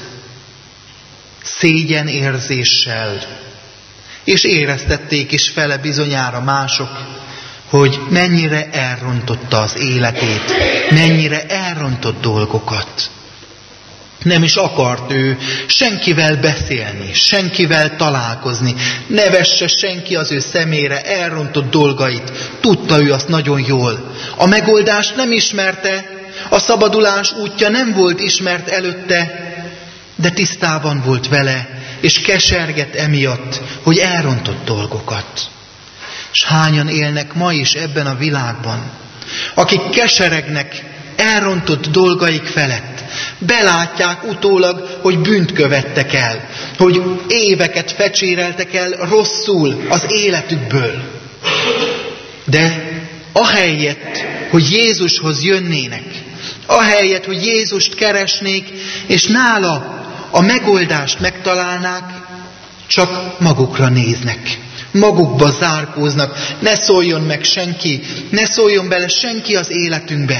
szégyenérzéssel, és éreztették is fele bizonyára mások, hogy mennyire elrontotta az életét, mennyire elrontott dolgokat. Nem is akart ő senkivel beszélni, senkivel találkozni, ne vesse senki az ő szemére elrontott dolgait. Tudta ő azt nagyon jól. A megoldást nem ismerte, a szabadulás útja nem volt ismert előtte, de tisztában volt vele, és kesergett emiatt, hogy elrontott dolgokat. És hányan élnek ma is ebben a világban, akik keseregnek elrontott dolgaik felett, belátják utólag, hogy bűnt követtek el, hogy éveket fecséreltek el rosszul az életükből. De ahelyett, hogy Jézushoz jönnének, ahelyett, hogy Jézust keresnék, és nála a megoldást megtalálnák, csak magukra néznek. Magukba zárkóznak, ne szóljon meg senki, ne szóljon bele senki az életünkbe.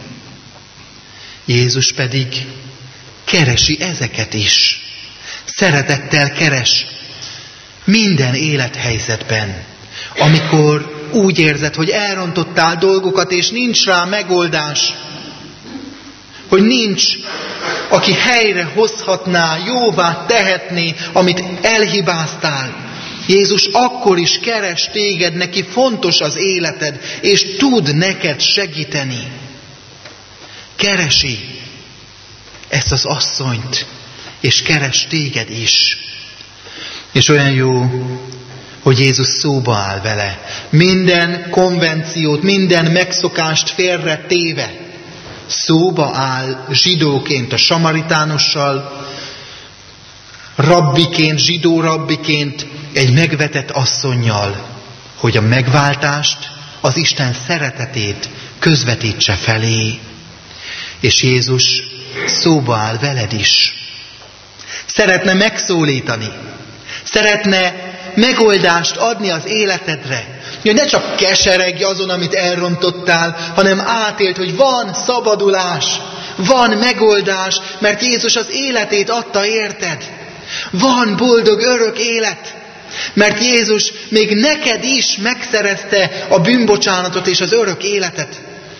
Jézus pedig keresi ezeket is. Szeretettel keres minden élethelyzetben. Amikor úgy érzed, hogy elrontottál dolgokat, és nincs rá megoldás, hogy nincs, aki helyre hozhatná, jóvá tehetné, amit elhibáztál. Jézus akkor is keres téged, neki fontos az életed, és tud neked segíteni. Keresi ezt az asszonyt, és keres téged is. És olyan jó, hogy Jézus szóba áll vele. Minden konvenciót, minden megszokást félre téve szóba áll zsidóként a samaritánossal, rabbiként, zsidó rabbiként, egy megvetett asszonnyal, hogy a megváltást, az Isten szeretetét közvetítse felé. És Jézus szóba áll veled is. Szeretne megszólítani. Szeretne megoldást adni az életedre. Hogy ne csak keseregj azon, amit elrontottál, hanem átélt, hogy van szabadulás, van megoldás, mert Jézus az életét adta érted. Van boldog örök élet, mert Jézus még neked is megszerezte a bűnbocsánatot és az örök életet.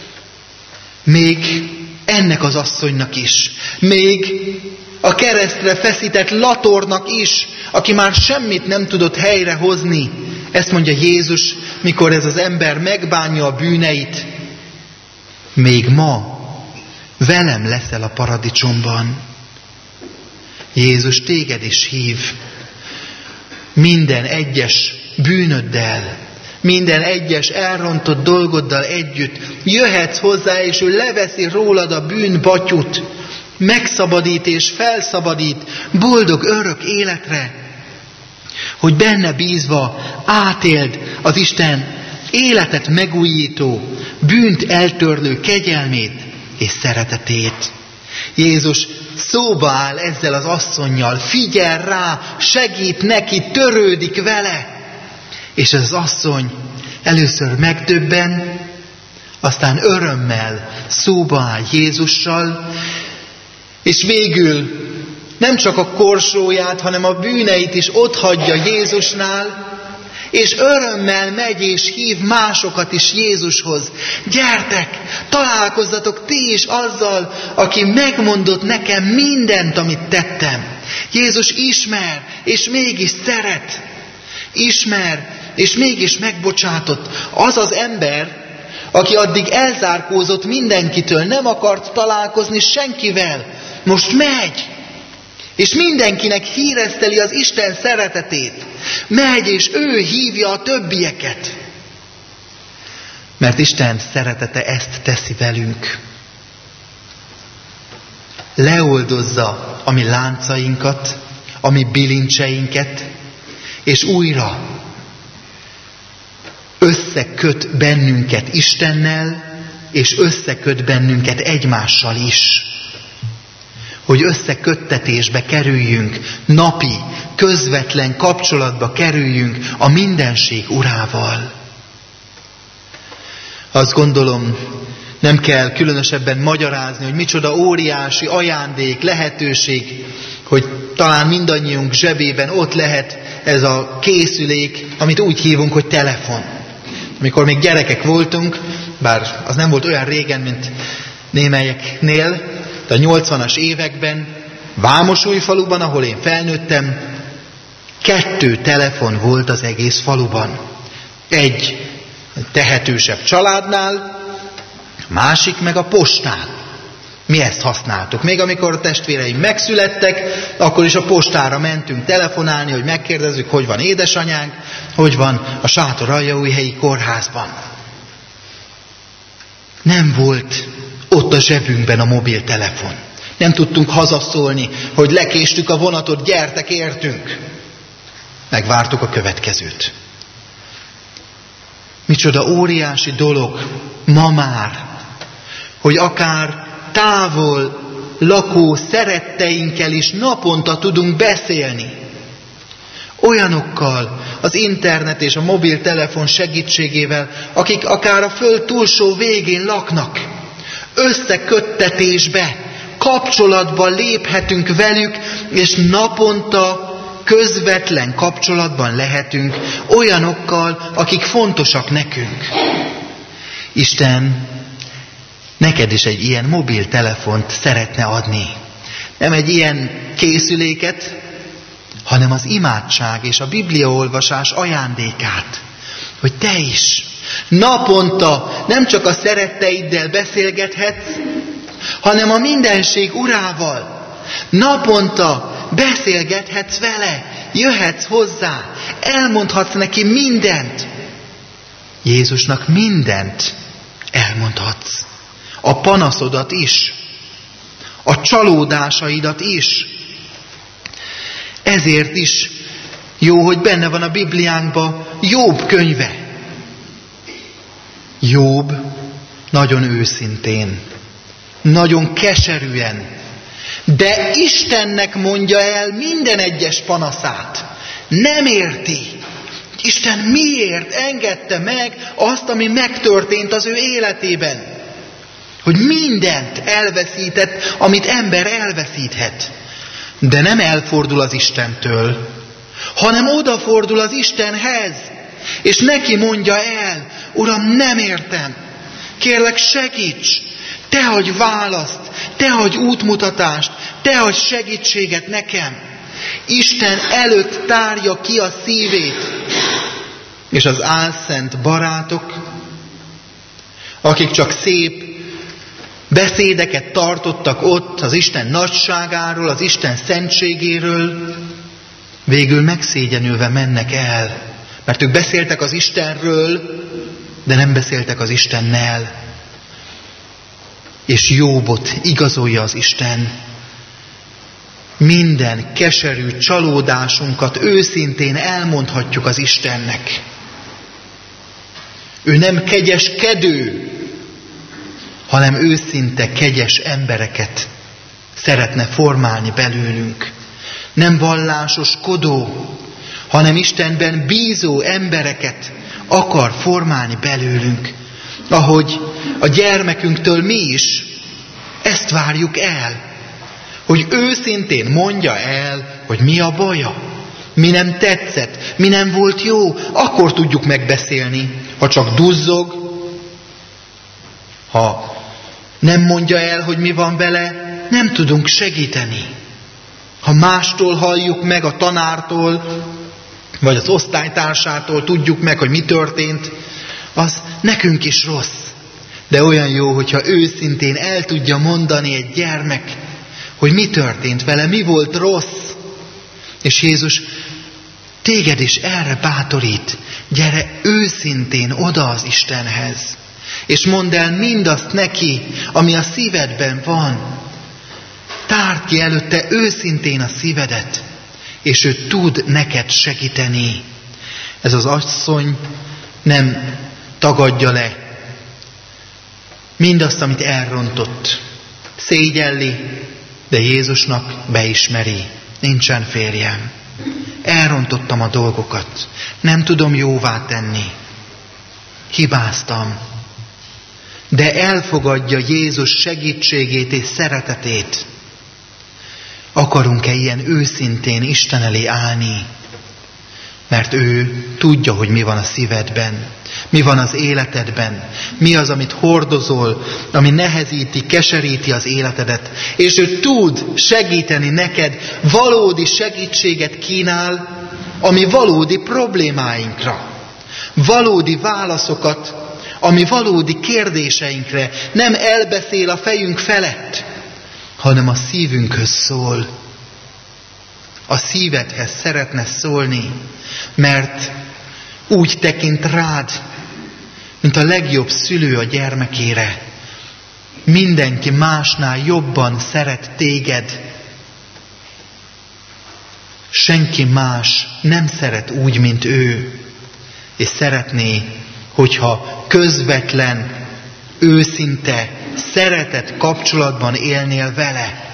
Még ennek az asszonynak is, még a keresztre feszített latornak is, aki már semmit nem tudott helyrehozni. Ezt mondja Jézus, mikor ez az ember megbánja a bűneit. Még ma velem leszel a paradicsomban. Jézus téged is hív. Minden egyes bűnöddel, minden egyes elrontott dolgoddal együtt jöhetsz hozzá, és ő leveszi rólad a bűnbatyut, megszabadít és felszabadít boldog örök életre, hogy benne bízva átéld az Isten életet megújító, bűnt eltörlő kegyelmét és szeretetét. Jézus szóba áll ezzel az asszonnyal, figyel rá, segít neki, törődik vele. És ez az asszony először megdöbben, aztán örömmel szóba áll Jézussal, és végül nem csak a korsóját, hanem a bűneit is otthagyja Jézusnál, és örömmel megy és hív másokat is Jézushoz. Gyertek, találkozzatok ti is azzal, aki megmondott nekem mindent, amit tettem. Jézus ismer, és mégis szeret. Ismer, és mégis megbocsátott. Az az ember, aki addig elzárkózott mindenkitől, nem akart találkozni senkivel, most megy, és mindenkinek híreszteli az Isten szeretetét. Megy, és ő hívja a többieket. Mert Isten szeretete ezt teszi velünk. Leoldozza a mi láncainkat, a mi bilincseinket, és újra összeköt bennünket Istennel, és összeköt bennünket egymással is. Hogy összeköttetésbe kerüljünk, napi, közvetlen kapcsolatba kerüljünk a mindenség urával. Azt gondolom, nem kell különösebben magyarázni, hogy micsoda óriási ajándék, lehetőség, hogy talán mindannyiunk zsebében ott lehet ez a készülék, amit úgy hívunk, hogy telefon. Mikor még gyerekek voltunk, bár az nem volt olyan régen, mint némelyeknél, de a nyolcvanas években, Vámosújfaluban, ahol én felnőttem, kettő telefon volt az egész faluban. Egy tehetősebb családnál, másik meg a postán. Mi ezt használtuk. Még amikor a testvéreim megszülettek, akkor is a postára mentünk telefonálni, hogy megkérdezzük, hogy van édesanyánk, hogy van a Sátoraljaújhelyi kórházban. Nem volt ott a zsebünkben a mobiltelefon. Nem tudtunk hazaszólni, hogy lekéstük a vonatot, gyertek, értünk. Megvártuk a következőt. Micsoda óriási dolog ma már, hogy akár távol lakó szeretteinkkel is naponta tudunk beszélni. Olyanokkal az internet és a mobiltelefon segítségével, akik akár a föld túlsó végén laknak. Összeköttetésbe, kapcsolatba léphetünk velük, és naponta közvetlen kapcsolatban lehetünk olyanokkal, akik fontosak nekünk. Isten neked is egy ilyen mobiltelefont szeretne adni. Nem egy ilyen készüléket, hanem az imádság és a bibliaolvasás ajándékát. Hogy te is naponta nem csak a szeretteiddel beszélgethetsz, hanem a mindenség urával. Naponta beszélgethetsz vele, jöhetsz hozzá, elmondhatsz neki mindent. Jézusnak mindent elmondhatsz. A panaszodat is, a csalódásaidat is. Ezért is jó, hogy benne van a Bibliánkban Jobb könyve. Jobb nagyon őszintén, nagyon keserűen, de Istennek mondja el minden egyes panaszát. Nem érti. Isten miért engedte meg azt, ami megtörtént az ő életében? Hogy mindent elveszített, amit ember elveszíthet. De nem elfordul az Istentől, hanem odafordul az Istenhez, és neki mondja el, Uram, nem értem, kérlek segíts, te adj választ, te adj útmutatást, te adj segítséget nekem. Isten előtt tárja ki a szívét, és az álszent barátok, akik csak szép beszédeket tartottak ott az Isten nagyságáról, az Isten szentségéről, végül megszégyenülve mennek el, mert ők beszéltek az Istenről, de nem beszéltek az Istennel. És Jobbot igazolja az Isten. Minden keserű csalódásunkat őszintén elmondhatjuk az Istennek. Ő nem kegyeskedő, hanem őszinte kegyes embereket szeretne formálni belőlünk. Nem vallásoskodó, hanem Istenben bízó embereket akar formálni belőlünk. Ahogy a gyermekünktől mi is ezt várjuk el, hogy őszintén mondja el, hogy mi a baja, mi nem tetszett, mi nem volt jó, akkor tudjuk megbeszélni. Ha csak duzzog, ha nem mondja el, hogy mi van vele, nem tudunk segíteni. Ha mástól halljuk meg, a tanártól, vagy az osztálytársától tudjuk meg, hogy mi történt, az nekünk is rossz. De olyan jó, hogyha őszintén el tudja mondani egy gyermek, hogy mi történt vele, mi volt rossz. És Jézus téged is erre bátorít. Gyere őszintén oda az Istenhez. És mondd el mindazt neki, ami a szívedben van. Tárd ki előtte őszintén a szívedet, és ő tud neked segíteni. Ez az asszony nem tagadja le mindazt, amit elrontott. Szégyelli, de Jézusnak beismeri. Nincsen férjem. Elrontottam a dolgokat. Nem tudom jóvá tenni. Hibáztam. De elfogadja Jézus segítségét és szeretetét. Akarunk-e ilyen őszintén Isten elé állni? mert ő tudja, hogy mi van a szívedben, mi van az életedben, mi az, amit hordozol, ami nehezíti, keseríti az életedet, és ő tud segíteni neked, valódi segítséget kínál, ami valódi problémáinkra, valódi válaszokat, ami valódi kérdéseinkre, nem elbeszél a fejünk felett, hanem a szívünkhöz szól. A szívedhez szeretne szólni, mert úgy tekint rád, mint a legjobb szülő a gyermekére. Mindenki másnál jobban szeret téged. Senki más nem szeret úgy, mint ő, és szeretné, hogyha közvetlen, őszinte, szeretett kapcsolatban élnél vele.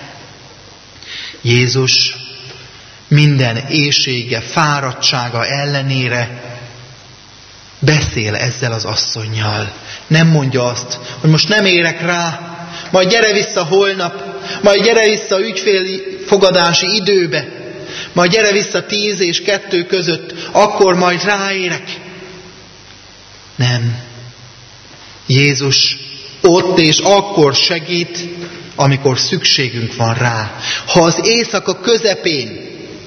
Jézus minden éhsége, fáradtsága ellenére beszél ezzel az asszonnyal. Nem mondja azt, hogy most nem érek rá, majd gyere vissza holnap, majd gyere vissza ügyféli fogadási időbe, majd gyere vissza tíz és kettő között, akkor majd ráérek. Nem. Jézus ott és akkor segít, amikor szükségünk van rá. Ha az éjszaka közepén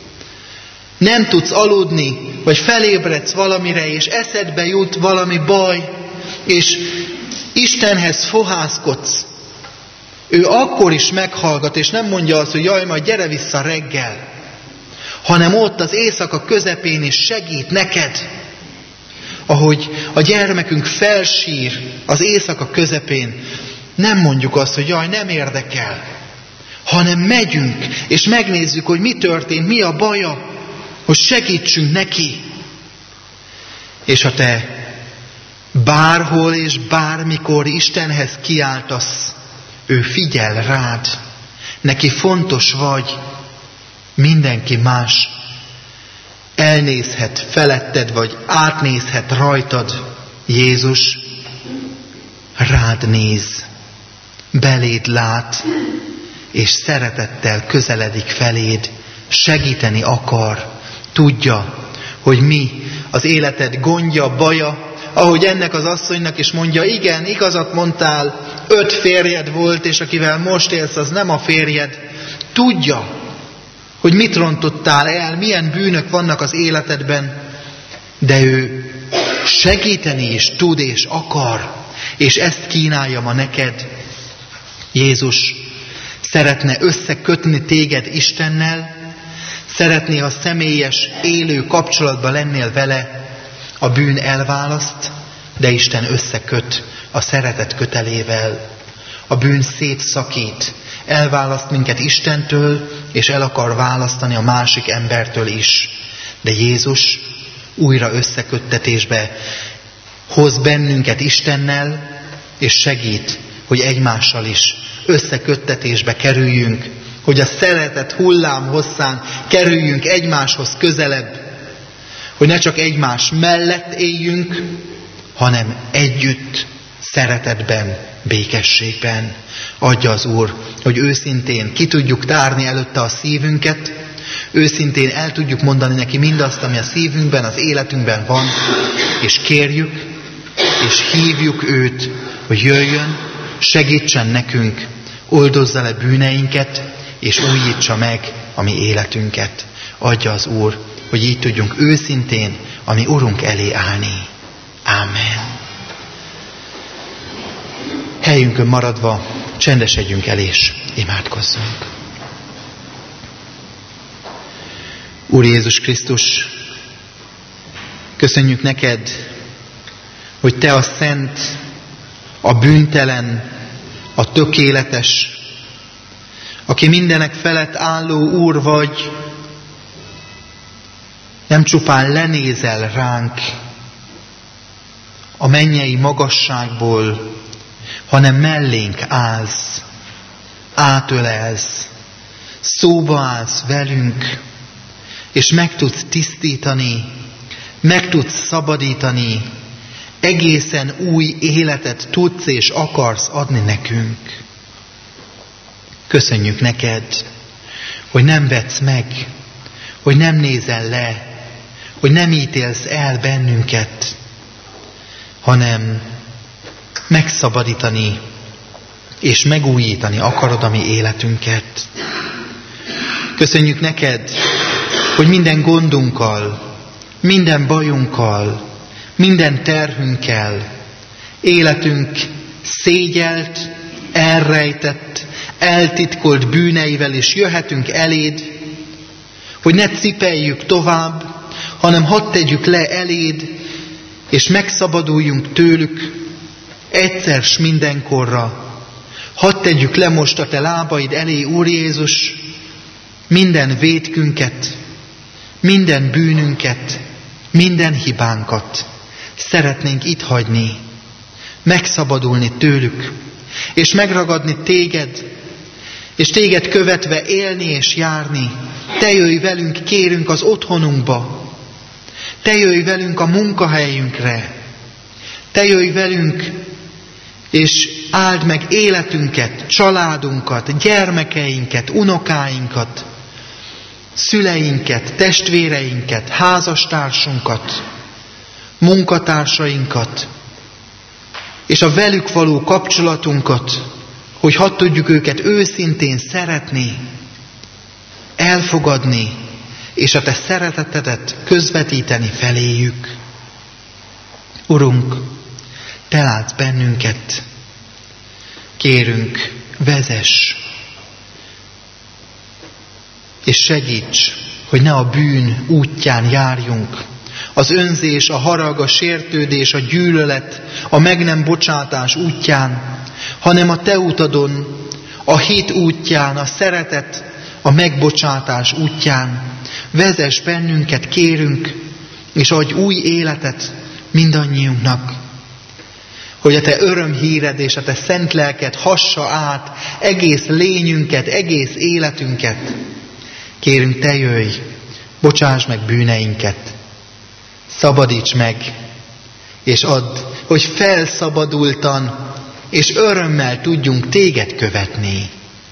nem tudsz aludni, vagy felébredsz valamire, és eszedbe jut valami baj, és Istenhez fohászkodsz, ő akkor is meghallgat, és nem mondja azt, hogy jaj, majd gyere vissza reggel, hanem ott az éjszaka közepén is segít neked. Ahogy a gyermekünk felsír az éjszaka közepén, nem mondjuk azt, hogy jaj, nem érdekel, hanem megyünk, és megnézzük, hogy mi történt, mi a baja, hogy segítsünk neki. És ha te bárhol és bármikor Istenhez kiáltasz, ő figyel rád, neki fontos vagy, mindenki más elnézhet feletted, vagy átnézhet rajtad. Jézus rád néz, beléd lát, és szeretettel közeledik feléd, segíteni akar. Tudja, hogy mi az életed gondja, baja, ahogy ennek az asszonynak is mondja, igen, igazat mondtál, öt férjed volt, és akivel most élsz, az nem a férjed. Tudja, hogy mit rontottál el, milyen bűnök vannak az életedben, de ő segíteni is tud és akar, és ezt kínálja ma neked. Jézus szeretne összekötni téged Istennel, szeretné, ha személyes, élő kapcsolatban lennél vele, a bűn elválaszt, de Isten összeköt a szeretet kötelével. A bűn szétszakít, elválaszt minket Istentől, és el akar választani a másik embertől is. De Jézus újra összeköttetésbe hoz bennünket Istennel, és segít, hogy egymással is összeköttetésbe kerüljünk, hogy a szeretet hullám hosszán kerüljünk egymáshoz közelebb, hogy ne csak egymás mellett éljünk, hanem együtt, szeretetben, békességben. Adja az Úr, hogy őszintén ki tudjuk tárni előtte a szívünket, őszintén el tudjuk mondani neki mindazt, ami a szívünkben, az életünkben van, és kérjük, és hívjuk őt, hogy jöjjön, segítsen nekünk, oldozza le bűneinket, és újítsa meg a mi életünket. Adja az Úr, hogy így tudjunk őszintén a mi Urunk elé állni. Ámen. Helyünkön maradva csendesedjünk el és imádkozzunk. Úr Jézus Krisztus, köszönjük neked, hogy te a szent, a bűntelen, a tökéletes, aki mindenek felett álló Úr vagy, nem csupán lenézel ránk a mennyei magasságból, hanem mellénk állsz, átölelsz, szóba állsz velünk, és meg tudsz tisztítani, meg tudsz szabadítani, egészen új életet tudsz és akarsz adni nekünk. Köszönjük neked, hogy nem vetsz meg, hogy nem nézel le, hogy nem ítélsz el bennünket, hanem megszabadítani és megújítani akarod a mi életünket. Köszönjük neked, hogy minden gondunkkal, minden bajunkkal, minden terhünkkel, életünk szégyelt, elrejtett, eltitkolt bűneivel is jöhetünk eléd, hogy ne cipeljük tovább, hanem hadd tegyük le eléd, és megszabaduljunk tőlük egyszer s mindenkorra. Hadd tegyük le most a te lábaid elé, Úr Jézus, minden vétkünket, minden bűnünket, minden hibánkat. Szeretnénk itt hagyni, megszabadulni tőlük, és megragadni téged, és téged követve élni és járni. Te jöjj velünk, kérünk, az otthonunkba. Te jöjj velünk a munkahelyünkre. Te jöjj velünk, és áld meg életünket, családunkat, gyermekeinket, unokáinkat, szüleinket, testvéreinket, házastársunkat, munkatársainkat, és a velük való kapcsolatunkat, hogy hadd tudjuk őket őszintén szeretni, elfogadni, és a te szeretetedet közvetíteni feléjük. Urunk, te látsz bennünket, kérünk, vezess, és segíts, hogy ne a bűn útján járjunk. Az önzés, a harag, a sértődés, a gyűlölet, a meg nem bocsátás útján, hanem a te utadon, a hit útján, a szeretet, a megbocsátás útján. Vezess bennünket, kérünk, és adj új életet mindannyiunknak. Hogy a te örömhíred és a te szent lelked hassa át egész lényünket, egész életünket. Kérünk, te jöjj, bocsáss meg bűneinket, szabadíts meg, és add, hogy felszabadultan és örömmel tudjunk téged követni.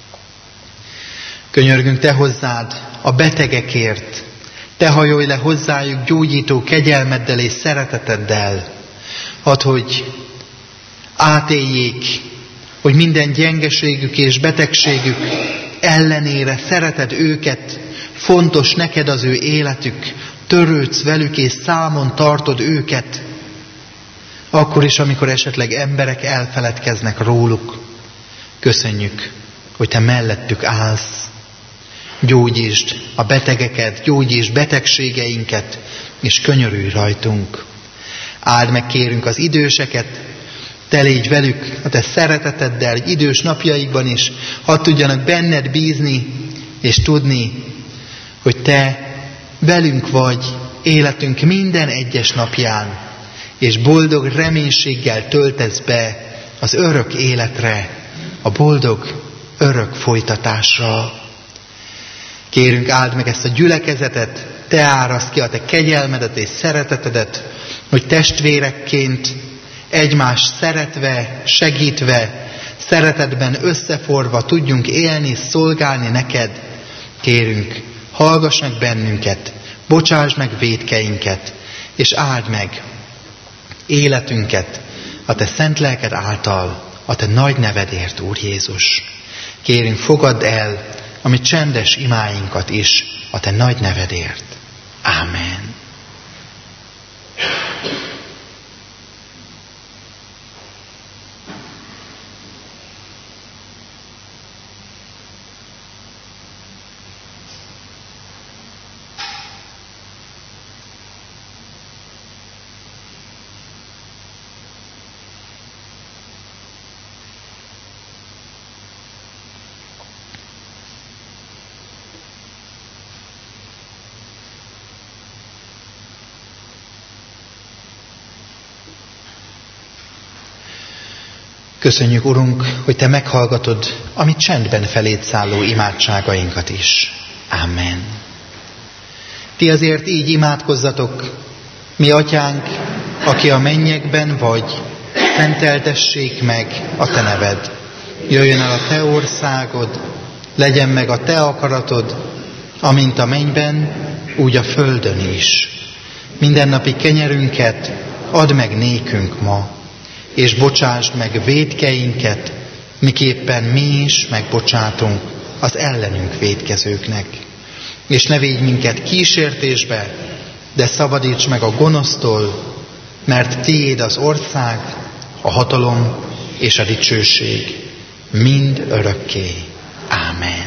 Könyörgünk te hozzád a betegekért, te hajolj le hozzájuk gyógyító kegyelmeddel és szereteteddel. Add, hogy átéljék, hogy minden gyengeségük és betegségük ellenére szereted őket, fontos neked az ő életük, törődsz velük és számon tartod őket, akkor is, amikor esetleg emberek elfeledkeznek róluk. Köszönjük, hogy te mellettük állsz. Gyógyítsd a betegeket, gyógyítsd betegségeinket, és könyörülj rajtunk. Áld meg, kérünk, az időseket, te légy velük a te szereteteddel, idős napjaikban is, hadd tudjanak benned bízni, és tudni, hogy te velünk vagy életünk minden egyes napján, és boldog reménységgel töltesz be az örök életre, a boldog örök folytatásra. Kérünk, áld meg ezt a gyülekezetet, te áraszd ki a te kegyelmedet és szeretetedet, hogy testvérekként egymást szeretve, segítve, szeretetben összeforva tudjunk élni, szolgálni neked. Kérünk, hallgass meg bennünket, bocsáss meg vétkeinket, és áld meg életünket a te szent lelked által, a te nagy nevedért, Úr Jézus. Kérünk, fogadd el a mi csendes imáinkat is a te nagy nevedért. Ámen. Köszönjük, Urunk, hogy te meghallgatod a mi csendben feléd szálló imádságainkat is. Amen. Ti azért így imádkozzatok: mi atyánk, aki a mennyekben vagy, szenteltessék meg a te neved. Jöjjön el a te országod, legyen meg a te akaratod, amint a mennyben, úgy a földön is. mindennapi kenyerünket add meg nékünk ma, és bocsásd meg vétkeinket, miképpen mi is megbocsátunk az ellenünk vétkezőknek. És ne védj minket kísértésbe, de szabadíts meg a gonosztól, mert tiéd az ország, a hatalom és a dicsőség mind örökké. Ámen.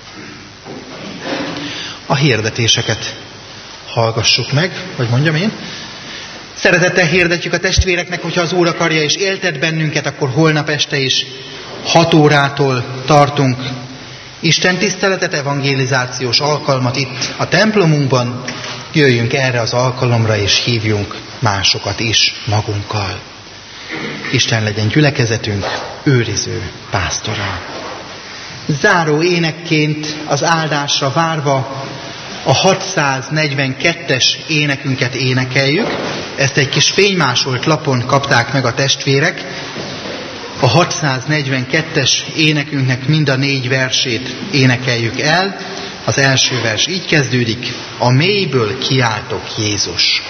A hirdetéseket hallgassuk meg, hogy mondjam én. Szeretettel hirdetjük a testvéreknek, hogyha az Úr akarja és éltet bennünket, akkor holnap este is hat órától tartunk Isten tiszteletet, evangelizációs alkalmat itt a templomunkban. Jöjjünk erre az alkalomra és hívjunk másokat is magunkkal. Isten legyen gyülekezetünk őriző pásztora. Záró énekként az áldásra várva a hatszáznegyvenkettes énekünket énekeljük. Ezt egy kis fénymásolt lapon kapták meg a testvérek. A hatszáznegyvenkettes énekünknek mind a négy versét énekeljük el. Az első vers így kezdődik: a mélyből kiáltok Jézus.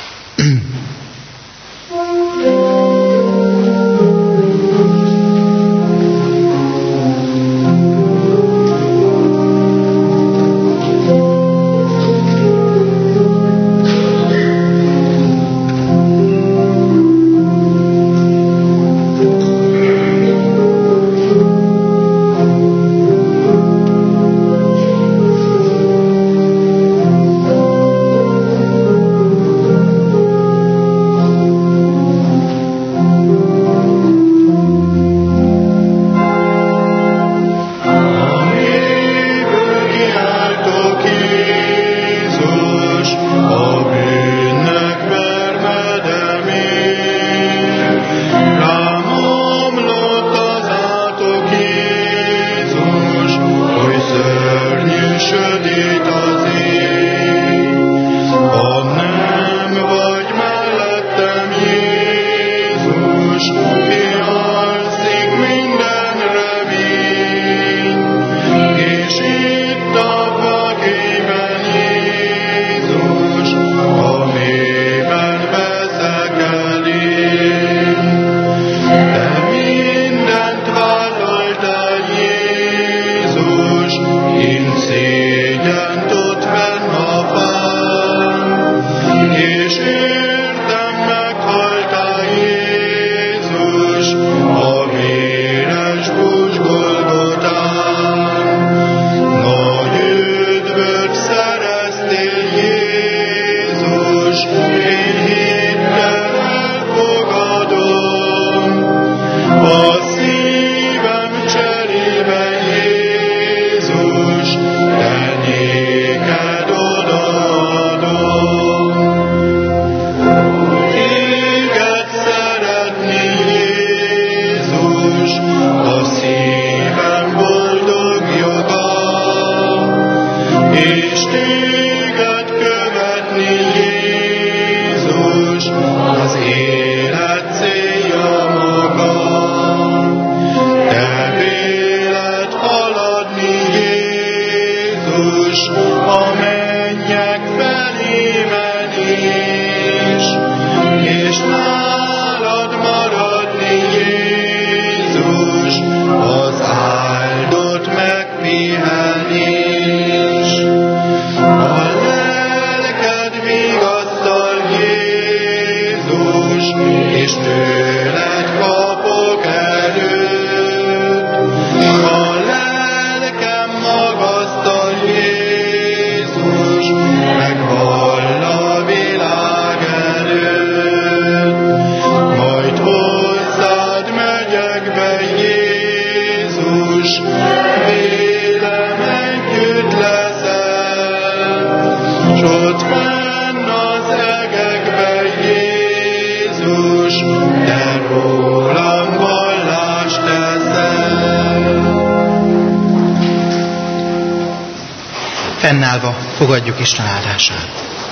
Fennállva fogadjuk Isten áldását.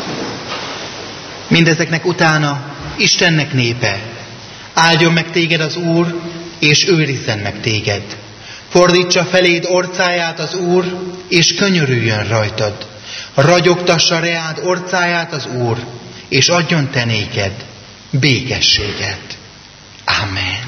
Mindezeknek utána Istennek népe, áldjon meg téged az Úr, és őrizzen meg téged. Fordítsa feléd orcáját az Úr, és könyörüljön rajtad. Ragyogtassa reád orcáját az Úr, és adjon te néked békességet. Amen.